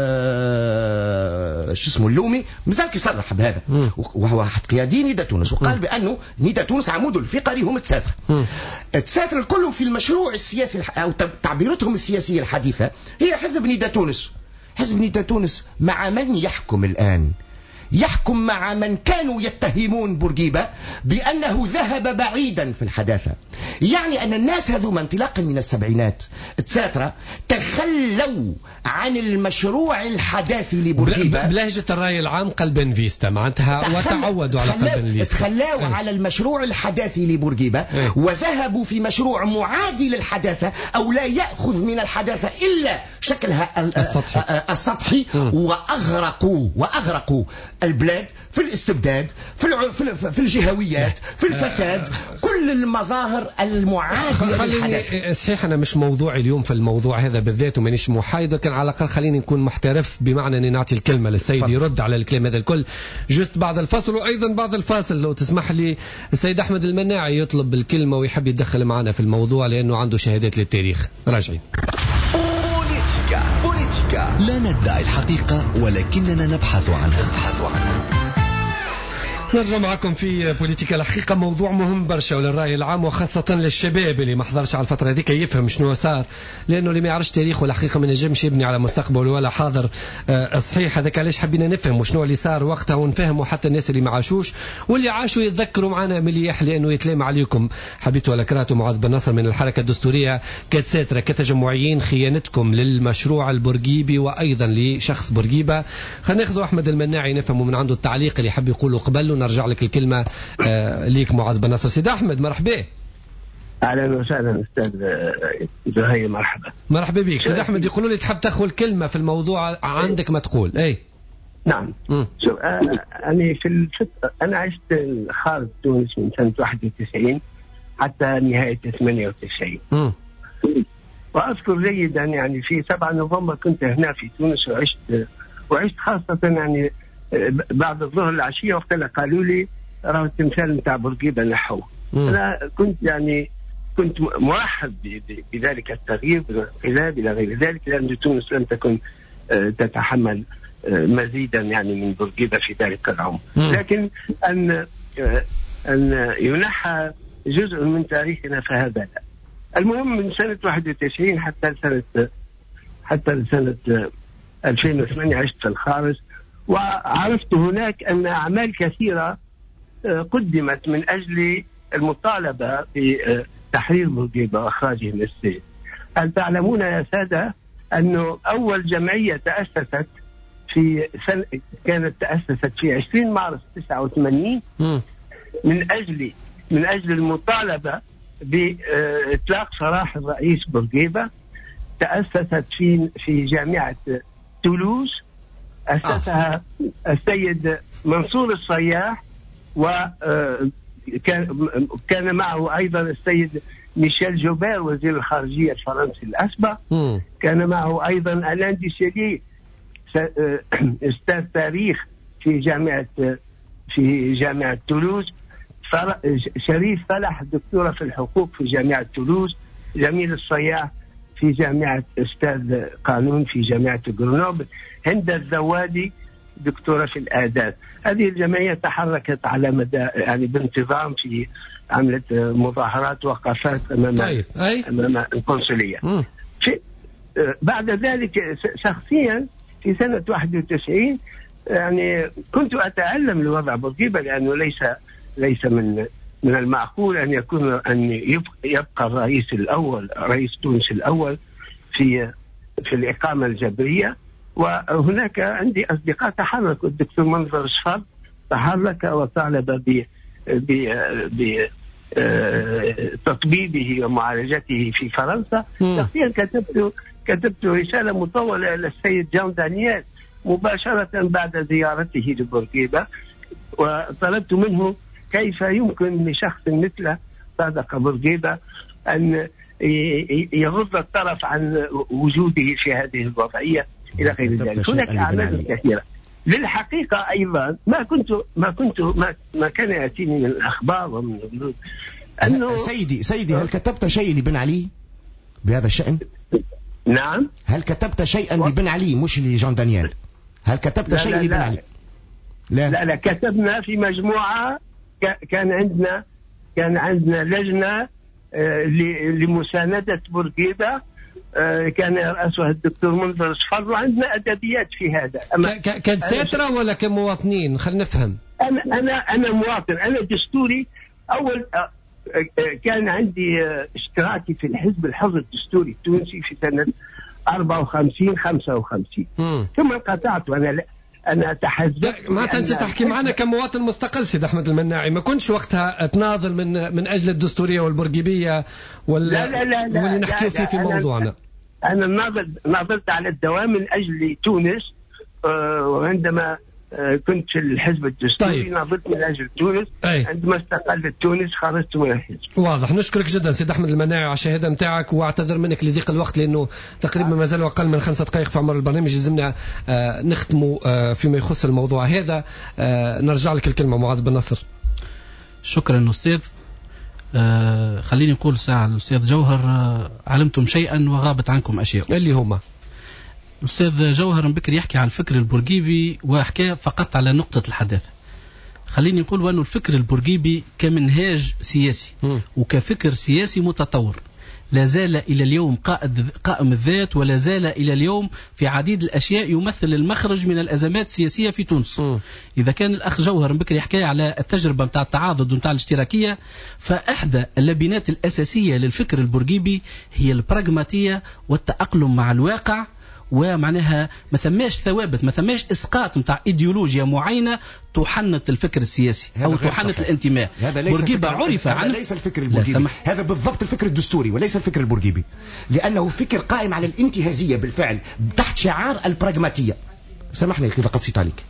شو اسمه اللومي مازال كي صرح بهذا، وهو واحد قيادي نداء تونس، وقال بأنه نداء تونس عمود الفقري هم التساترة كلهم في المشروع السياسي أو تعبيراتهم السياسية الحديثة هي حزب نداء تونس. حزب نداء تونس مع من يحكم الآن؟ يحكم مع من كانوا يتهمون بورقيبة بأنه ذهب بعيدا في الحداثة. يعني أن الناس هذوما انطلاقا من السبعينات التساترة تخلوا عن المشروع الحداثي لبورقيبة بلهجة الرأي العام قلبا فيستا معناتها، وتعودوا على قلبا فيستا، تخلوا على المشروع الحداثي لبورقيبة وذهبوا في مشروع معادي للحداثة أو لا يأخذ من الحداثة إلا شكلها السطحي. وأغرقوا البلاد في الاستبداد، في الجهويات، في الفساد، كل المظاهر المعادية للحداثة. صحيح أنا مش موضوعي اليوم في الموضوع هذا بالذات ومانيش محايد، لكن على الأقل خليني نكون محترف، بمعنى أني نعطي الكلمة للسيد يرد على الكلام هذا الكل جست بعد الفصل. وأيضا بعد الفاصل لو تسمح لي السيد أحمد المناعي يطلب الكلمة ويحب يتدخل معنا في الموضوع لأنه عنده شهادات للتاريخ. راجعين. بوليتيكا لا ندعي الحقيقة ولكننا نبحث عنها. نرجع معكم في بوليتيكا. الحقيقة موضوع مهم برشا وللرأي العام، وخاصة للشباب اللي ما حضرش على الفترة هذيك يفهم شنو صار، لأنه اللي ما يعرفش تاريخه الحقيقة ما نجمش يبني على مستقبل ولا حاضر صحيح. هذاك علاش حبينا نفهم وشنو اللي صار وقتها، ونفهموا حتى الناس اللي ما عاشوش واللي عاشوا يتذكروا معنا مليح، لأنه يتلام عليكم حبيتوا ولا كرهتوا معاذ بن نصر من الحركة الدستورية كتساترة كتجمعيين خيانتكم للمشروع البورقيبي وأيضا لشخص بورقيبة. خلينا ناخذوا أحمد المناعي نفهموا من عنده التعليق اللي يحب يقوله قبل، ونرجع لك الكلمة ليك معاذ بن نصر. سيد أحمد مرحبا. اهلا وسهلا استاذ زهير. مرحبا بك سيد احمد. يقولوا لي تحب تاخذ كلمه في الموضوع عندك ما تقول. اي نعم. شوف انا انا عشت خارج تونس من سنه 91 حتى نهايه 98. واذكر جيدا يعني في 7 نوفمبر كنت هنا في تونس وعشت خاصه يعني بعد الظهر العشيه وقت اللي قالوا لي راه التمثال نتاع بورقيبه نحوه. انا كنت مرحب بذلك التغيير بالانقلاب الى غير ذلك، لان تونس لم تكن تتحمل مزيدا يعني من بورقيبه في ذلك العمر. لكن ان ينحى جزء من تاريخنا فهذا لا. المهم من سنه 91 حتى سنه 2008 عشت في الخارج، وعرفت هناك ان اعمال كثيره قدمت من اجل المطالبه بتحرير بورقيبه واخراجه من السجن. هل تعلمون يا ساده انه اول جمعيه تاسست كانت تاسست في 20 مارس 89 من اجل المطالبه باطلاق سراح الرئيس بورقيبه. تاسست في جامعه تولوز، اسسها السيد منصور الصياح، وكان معه ايضا السيد ميشيل جوبير وزير الخارجيه الفرنسي الاسبق. كان معه ايضا الان ديشيلي استاذ تاريخ في جامعه تولوز، شريف فلح دكتوره في الحقوق في جامعه تولوز، جميل الصياح في جامعه استاذ قانون في جامعه غرنوبل، هند الزوادي دكتوره في الاداب. هذه الجمعيه تحركت على مدى يعني بانتظام في عملت مظاهرات وقفات امام القنصليه. بعد ذلك شخصيا في سنه 91 يعني كنت اتألم لوضع بورقيبه، لانه ليس من المعقول ان يبقى الرئيس الاول رئيس تونس الاول في الاقامه الجبريه. وهناك عندي اصدقاء تحركوا، الدكتور منظر صفر تحرك وطالب بتطبيبه ومعالجته في فرنسا. شخصيا كتبت رساله مطوله الى السيد جان دانييل مباشره بعد زيارته لبورقيبه، وطلبت منه كيف يمكن لشخص مثل صادق بورقيبه ان يغض الطرف عن وجوده في هذه الوضعية الى غير ذلك. هناك اعمال كثيره. للحقيقه ايضا ما كان ياتيني من الاخبار ومن الردود انه سيدي هل كتبت شيء لبن علي بهذا الشأن؟ نعم. هل كتبت شيئا لبن علي مش لجان دانييل؟ هل كتبت شيء لبن علي؟ لا كتبنا في مجموعة. كان عندنا لجنة لمساندة بورقيبة كان يرأسها الدكتور منذر صفر، وعندنا أدبيات في هذا. كساترة ولا كمواطنين؟ خلينا نفهم. أنا مواطن. أنا دستوري أول كان عندي اشتراكي في الحزب الحر الدستوري التونسي في سنة 54-55 ثم انقطعت. أنا تحزبت. ما تنسى تحكي معنا كمواطن مستقل سيد أحمد المناعي. ما كنتش وقتها تناضل من أجل الدستورية والبرقيبية واللي نحكي فيه في موضوعنا. أنا ناضلت على الدوام من أجل تونس، وعندما كنت في الحزب الدستوري ناضلت من أجل تونس. عندما استقلت تونس خرجت من الحزب. واضح. نشكرك جدا سيد أحمد المناعي على الشهادة متاعك، واعتذر منك لضيق الوقت لأنه تقريبا ما زال أقل من 5 دقائق في عمر البرنامج. لازمنا نختم فيما يخص الموضوع هذا. نرجع لك الكلمة معاذ بن نصر. شكرا أستاذ. خليني نقول ساعة الأستاذ جوهر علمتم شيئا وغابت عنكم أشياء اللي هما الأستاذ جوهر بكري يحكي عن الفكر البورقيبي وحكى فقط على نقطة الحداثة. خليني نقول وأنه الفكر البورقيبي كمنهاج سياسي وكفكر سياسي متطور لا زال إلى اليوم قائم الذات، ولا زال إلى اليوم في عديد الأشياء يمثل المخرج من الأزمات السياسية في تونس. إذا كان الأخ جوهر بكري يحكي على التجربة متاع التعاضد ومتاع الاشتراكية، فإحدى اللبنات الأساسية للفكر البورقيبي هي البراغماتية والتأقلم مع الواقع ومعناها ما ثماش ثوابت، ما ثماش اسقاط نتاع ايديولوجيا معينه تحنط الفكر السياسي او تحنط الانتماء. بورقيبه عرف هذا ليس الفكر البورقيبي، هذا بالضبط الفكر الدستوري وليس الفكر البورقيبي، لانه فكر قائم على الانتهازيه بالفعل تحت شعار البراغماتيه. سامحني اذا قصيت عليك.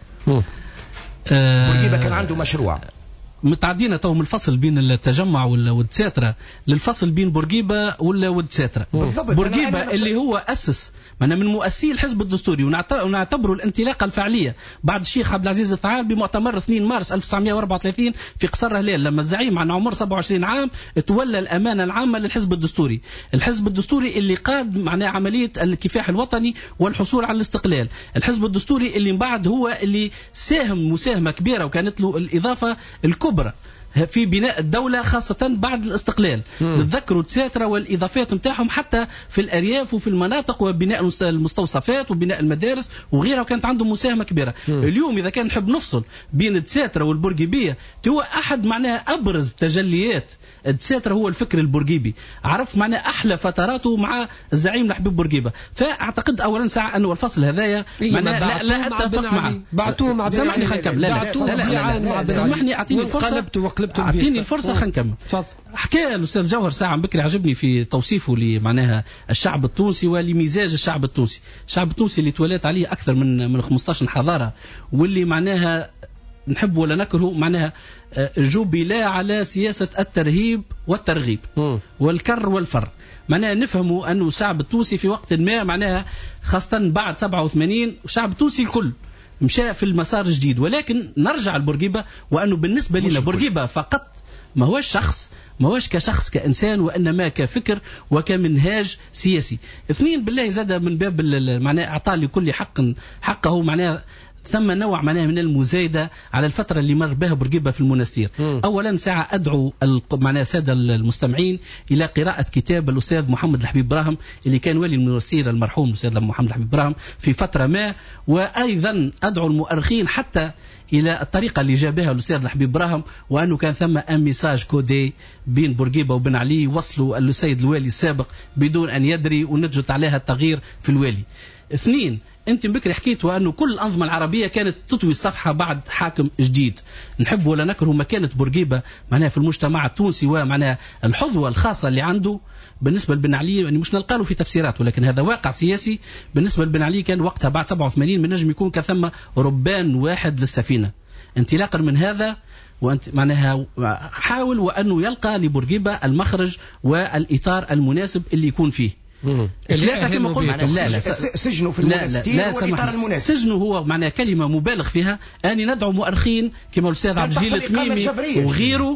بورقيبه كان عنده مشروع متعدين تو من الفصل بين التجمع والدساترة للفصل بين بورقيبة والدساترة. بورقيبة اللي هو أسس من مؤسسي الحزب الدستوري ونعتبره الانطلاقة الفعلية بعد الشيخ عبد العزيز الثعال بمؤتمر 2 مارس 1934 في قصر هلال، لما الزعيم عن عمر 27 عام تولى الأمانة العامة للحزب الدستوري. الحزب الدستوري اللي قاد معناه عملية الكفاح الوطني والحصول على الاستقلال. الحزب الدستوري اللي من بعد هو اللي ساهم مساهمة كبيرة وكانت له الإضافة الكبرى في بناء الدولة خاصة بعد الاستقلال. نتذكروا التساترة والإضافات متاعهم حتى في الأرياف وفي المناطق وبناء المستوصفات وبناء المدارس وغيرها، وكانت عندهم مساهمة كبيرة. اليوم إذا كان نحب نفصل بين التساترة والبورقيبية، هو أحد معناها أبرز تجليات التساترة هو الفكر البورقيبي. عرف معناه أحلى فتراته مع الزعيم الحبيب بورقيبة. فأعتقد أولا ساعة أنه الفصل هذايا لا أتفق معه. بعتوه مع سامحني خلينا نكمل. لا سامحني أعطيني الفرصة. أعطيني الفرصة خلينا نكمل. حكى الأستاذ جوهر ساعة بكري عجبني في توصيفه لمعناها الشعب التونسي ولمزاج الشعب التونسي. الشعب التونسي اللي تولات عليه أكثر من 15 حضارة، واللي معناها نحب ولا نكره معناها جبل على سياسة الترهيب والترغيب والكر والفر. معناها نفهموا أنه الشعب التونسي في وقت ما معناها خاصة بعد 87 الشعب التونسي الكل مشى في المسار الجديد. ولكن نرجع لبورقيبة، وأنه بالنسبة لنا بورقيبة فقط ما هوش شخص، ما هوش كشخص كإنسان، وإنما كفكر وكمنهاج سياسي. اثنين بالله زاد من باب معناه أعطى لكل حقه. معناه ثم نوع معناه من المزايدة على الفترة اللي مر بها بورقيبة في المنستير. أولا ساعة أدعو معناه سادة المستمعين إلى قراءة كتاب الأستاذ محمد الحبيب براهم اللي كان والي المنستير المرحوم الأستاذ محمد الحبيب براهم في فترة ما. وأيضا أدعو المؤرخين حتى إلى الطريقة اللي جابها الأستاذ الحبيب براهم، وأنه كان ثم ميساج كودي بين بورقيبة وبن علي وصلوا السيد الوالي السابق بدون أن يدري، ونجت عليها التغيير في الوالي. اثنين، انت بكري حكيت وانه كل الانظمه العربيه كانت تطوي الصفحه بعد حاكم جديد. نحب ولا نكره مكانه بورقيبه معناها في المجتمع التونسي، ومعناها الحظوه الخاصه اللي عنده بالنسبه لبن علي. يعني مش نلقى له في تفسيرات، ولكن هذا واقع سياسي. بالنسبه لبن علي كان وقتها بعد 87 من نجم يكون كثم ربان واحد للسفينه. انطلاقا من هذا وانت معناها حاول وانه يلقى لبورقيبه المخرج والاطار المناسب اللي يكون فيه. لا كما قلت سجنه في المنستير والإطار المناسب. سجنه هو معناها كلمة مبالغ فيها. أني ندعو مؤرخين كما الأستاذ عبد الجليل التميمي وغيره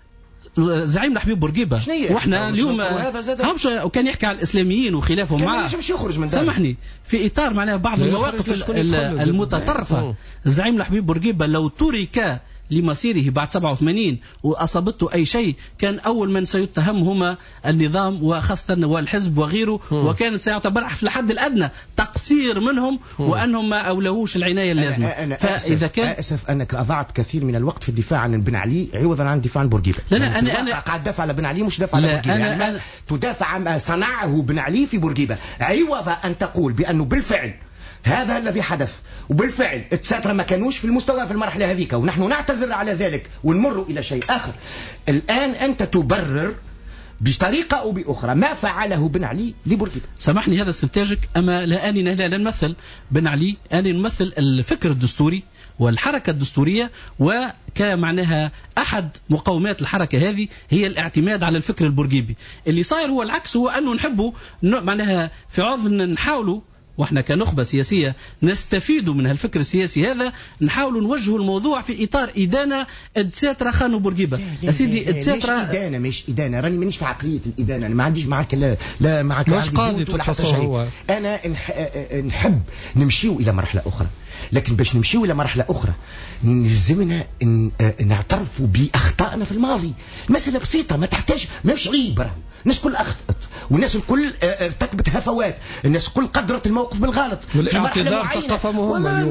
زعيم الحبيب بورقيبة. واحنا اليوم وكان يحكي على الإسلاميين وخلافهم معه. سامحني في إطار معناها بعض المواقف المتطرفة. زعيم الحبيب بورقيبة لو ترك لمصيره بعد 87 وأصابته أي شيء كان أول من سيتهم هما النظام وخاصة والحزب وغيره، وكانت سيعتبر في الحد الأدنى تقصير منهم وأنهم ما أولوش العناية اللازمة. أنا فإذا كان أسف أنك أضعت كثير من الوقت في الدفاع عن بن علي عوضا عن الدفاع عن بورقيبة. لا أنا قاعد دافع على بن علي مش دافع على بورقيبة. يعني تدافع عن صنعه بن علي في بورقيبة عوض أن تقول بأنه بالفعل هذا الذي حدث، وبالفعل التساترة ما كانوش في المستوى في المرحلة هذيك، ونحن نعتذر على ذلك ونمر إلى شيء آخر. الآن أنت تبرر بطريقة أو بأخرى ما فعله بن علي لبورقيبة. سامحني هذا استنتاجك، أما لا نمثل بن علي، أنا نمثل الفكر الدستوري والحركة الدستورية، وكمعناها أحد مقومات الحركة هذه هي الاعتماد على الفكر البورقيبي. اللي صاير هو العكس، هو أنه نحبه معناها في عوض نحاولوا واحنا كنخبة سياسية نستفيد من هالفكر السياسي هذا، نحاول نوجه الموضوع في إطار إدانة التساترة خانوا بورقيبة. يا سيدي التساترة مش إدانة راني مانيش في عقلية الإدانة. أنا ما عنديش معك لا معك مش قاضي تفصل. أنا نحب نمشيو إلى مرحلة أخرى، لكن باش نمشيو إلى مرحلة أخرى نلزمنا نعترفوا بأخطائنا في الماضي. مسألة بسيطة ما تحتاج مش عيب. الناس كل أخطأت والناس الكل ارتكبت هفوات، الناس الكل قدرت الموقف بالغلط في مرحلة معينة.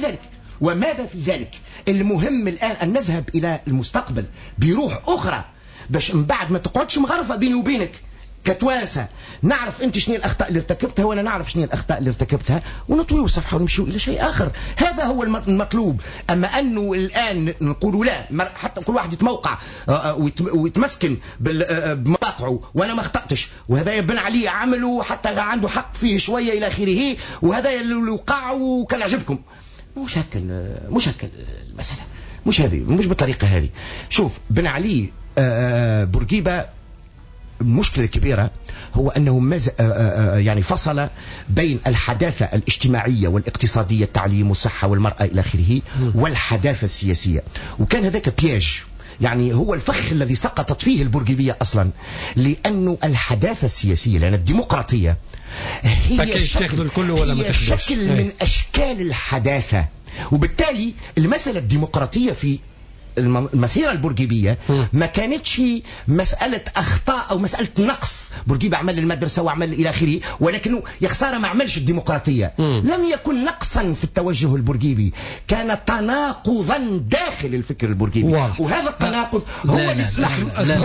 وماذا في ذلك؟ المهم الآن أن نذهب إلى المستقبل بروح أخرى، باش من بعد ما تقعدش مغرفة بيني وبينك كتوانسة نعرف انت شنو الاخطاء اللي ارتكبتها وانا نعرف شنو الاخطاء اللي ارتكبتها، ونطوي صفحه ونمشي الى شيء اخر. هذا هو المطلوب. اما انه الان نقولوا لا، حتى كل واحد يتموقع ويتمسكن بمواقعه وانا ما اخطاتش، وهذا بن علي عمله حتى عنده حق فيه شويه الى اخره، وهذا اللي وقع وكان عجبكم. مش هكا المساله، مش هذه، مش بالطريقه هذه. شوف بن علي بورقيبه المشكلة الكبيرة هو أنه يعني فصل بين الحداثة الاجتماعية والاقتصادية، التعليم والصحة والمرأة إلى آخره، والحداثة السياسية. وكان هذاك بياج، يعني هو الفخ الذي سقطت فيه البورقيبية أصلا، لأنه الحداثة السياسية، لأن الديمقراطية هي شكل من أشكال الحداثة. وبالتالي المسألة الديمقراطية في المسيرة البورقيبية ما كانتش مسألة أخطاء أو مسألة نقص. بورقيبة عمل المدرسة وعمل إلى آخره، ولكنه يا خسارة ما عملش الديمقراطية. لم يكن نقصا في التوجه البورقيبي، كان تناقضا داخل الفكر البورقيبي. وهذا التناقض هو اللي يسمح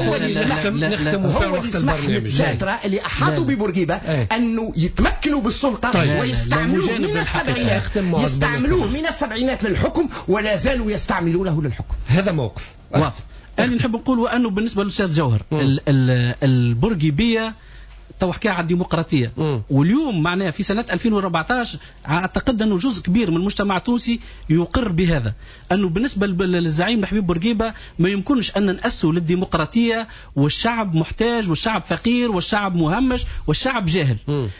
للساترة اللي أحاطوا ببورقيبة أنه يتمكنوا بالسلطة ويستعملوه من السبعينات للحكم، ولا زالوا يستعملونه للحكم. هذا موقف واضح. أنا نحب نقول وأنه بالنسبة للأستاذ جوهر البورقيبية تو حكى على الديمقراطية، واليوم معناها في سنة 2014 أعتقد أنه جزء كبير من المجتمع التونسي يقر بهذا، أنه بالنسبة للزعيم حبيب بورقيبة ما يمكنش أن نأسوا للديمقراطية والشعب محتاج والشعب فقير والشعب مهمش والشعب جاهل.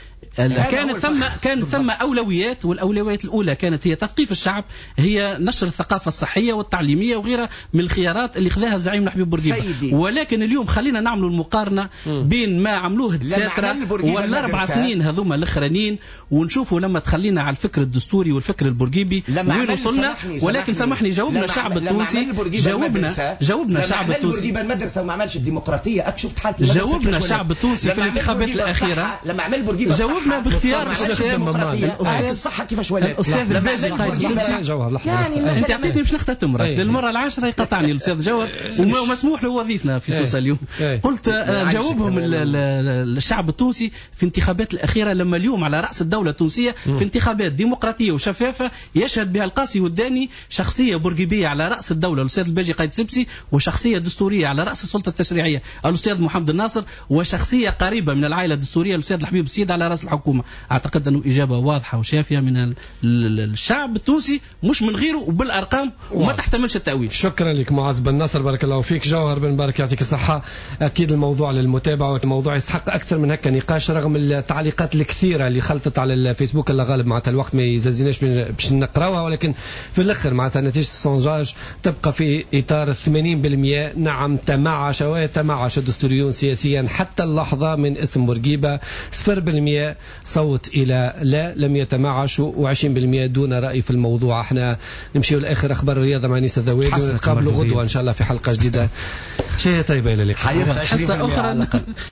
كانت ثم أولويات، والأولويات الأولى كانت هي تثقيف الشعب، هي نشر الثقافة الصحية والتعليمية وغيرها من الخيارات اللي خذاها الزعيم حبيب بورقيبة. ولكن اليوم خلينا نعملوا المقارنة بين ما عملوه الساترة والأربع سنين هذوما الأخرانيين، ونشوفوا لما تخلينا على الفكر الدستوري والفكر البورقيبي وين وصلنا. ولكن سامحني، جاوبنا الشعب التونسي، جاوبنا شعب التونسي المدرسة وما عملش الديمقراطية. شفت حالة جاوبنا شعب التونسي في الانتخابات الأخيرة، لما عمل بورقيبة جاوبنا باختيار الصحة كيفاش ولات. الأستاذ الباجي قايد جوهر، أنت أعطيتني باش نختتم راك للمرة العاشرة يقطعني الأستاذ جوهر، ومسموح له وظيفنا في سوسة اليوم. قلت جاوبهم الشعب التونسي في الانتخابات الأخيرة، لما اليوم على رأس الدولة التونسية في انتخابات ديمقراطية وشفافة يشهد بها القاسي والداني، شخصية بورقيبية على رأس الدولة الأستاذ الباجي قايد سبسي، وشخصية دستورية على رأس السلطة التشريعية الأستاذ محمد الناصر، وشخصية قريبة من العائلة الدستورية الأستاذ الحبيب السيد على رأس الحكومة. أعتقد أنه إجابة واضحة وشافية من الشعب التونسي، مش من غيره وبالأرقام، وما تحتملش التأويل. شكرا لك معاذ بن نصر، بارك الله فيك. جوهر بن بارك يعطيك الصحة. أكيد الموضوع للمتابعة، والموضوع يستحق أكثر من هكا نقاش، رغم التعليقات الكثيرة اللي خلطت على الفيسبوك اللي غالب معناتها الوقت ما يزلزلناش باش نقراوها، ولكن في الآخر معناتها نتيجة السونجاج تبقى في إطار 80%. نعم تمعش الدستوريون سياسيا حتى اللحظة من اسم بورقيبة. 0% صوت إلى لا، لم يتمعشوا، و20% دون رأي في الموضوع. احنا نمشي لآخر أخبار الرياضة مع نيس الذويد، ونتقابلوا غدوة إن شاء الله في حلقة جديدة. شيء طيبة إلى اللقاء. حصة أخرى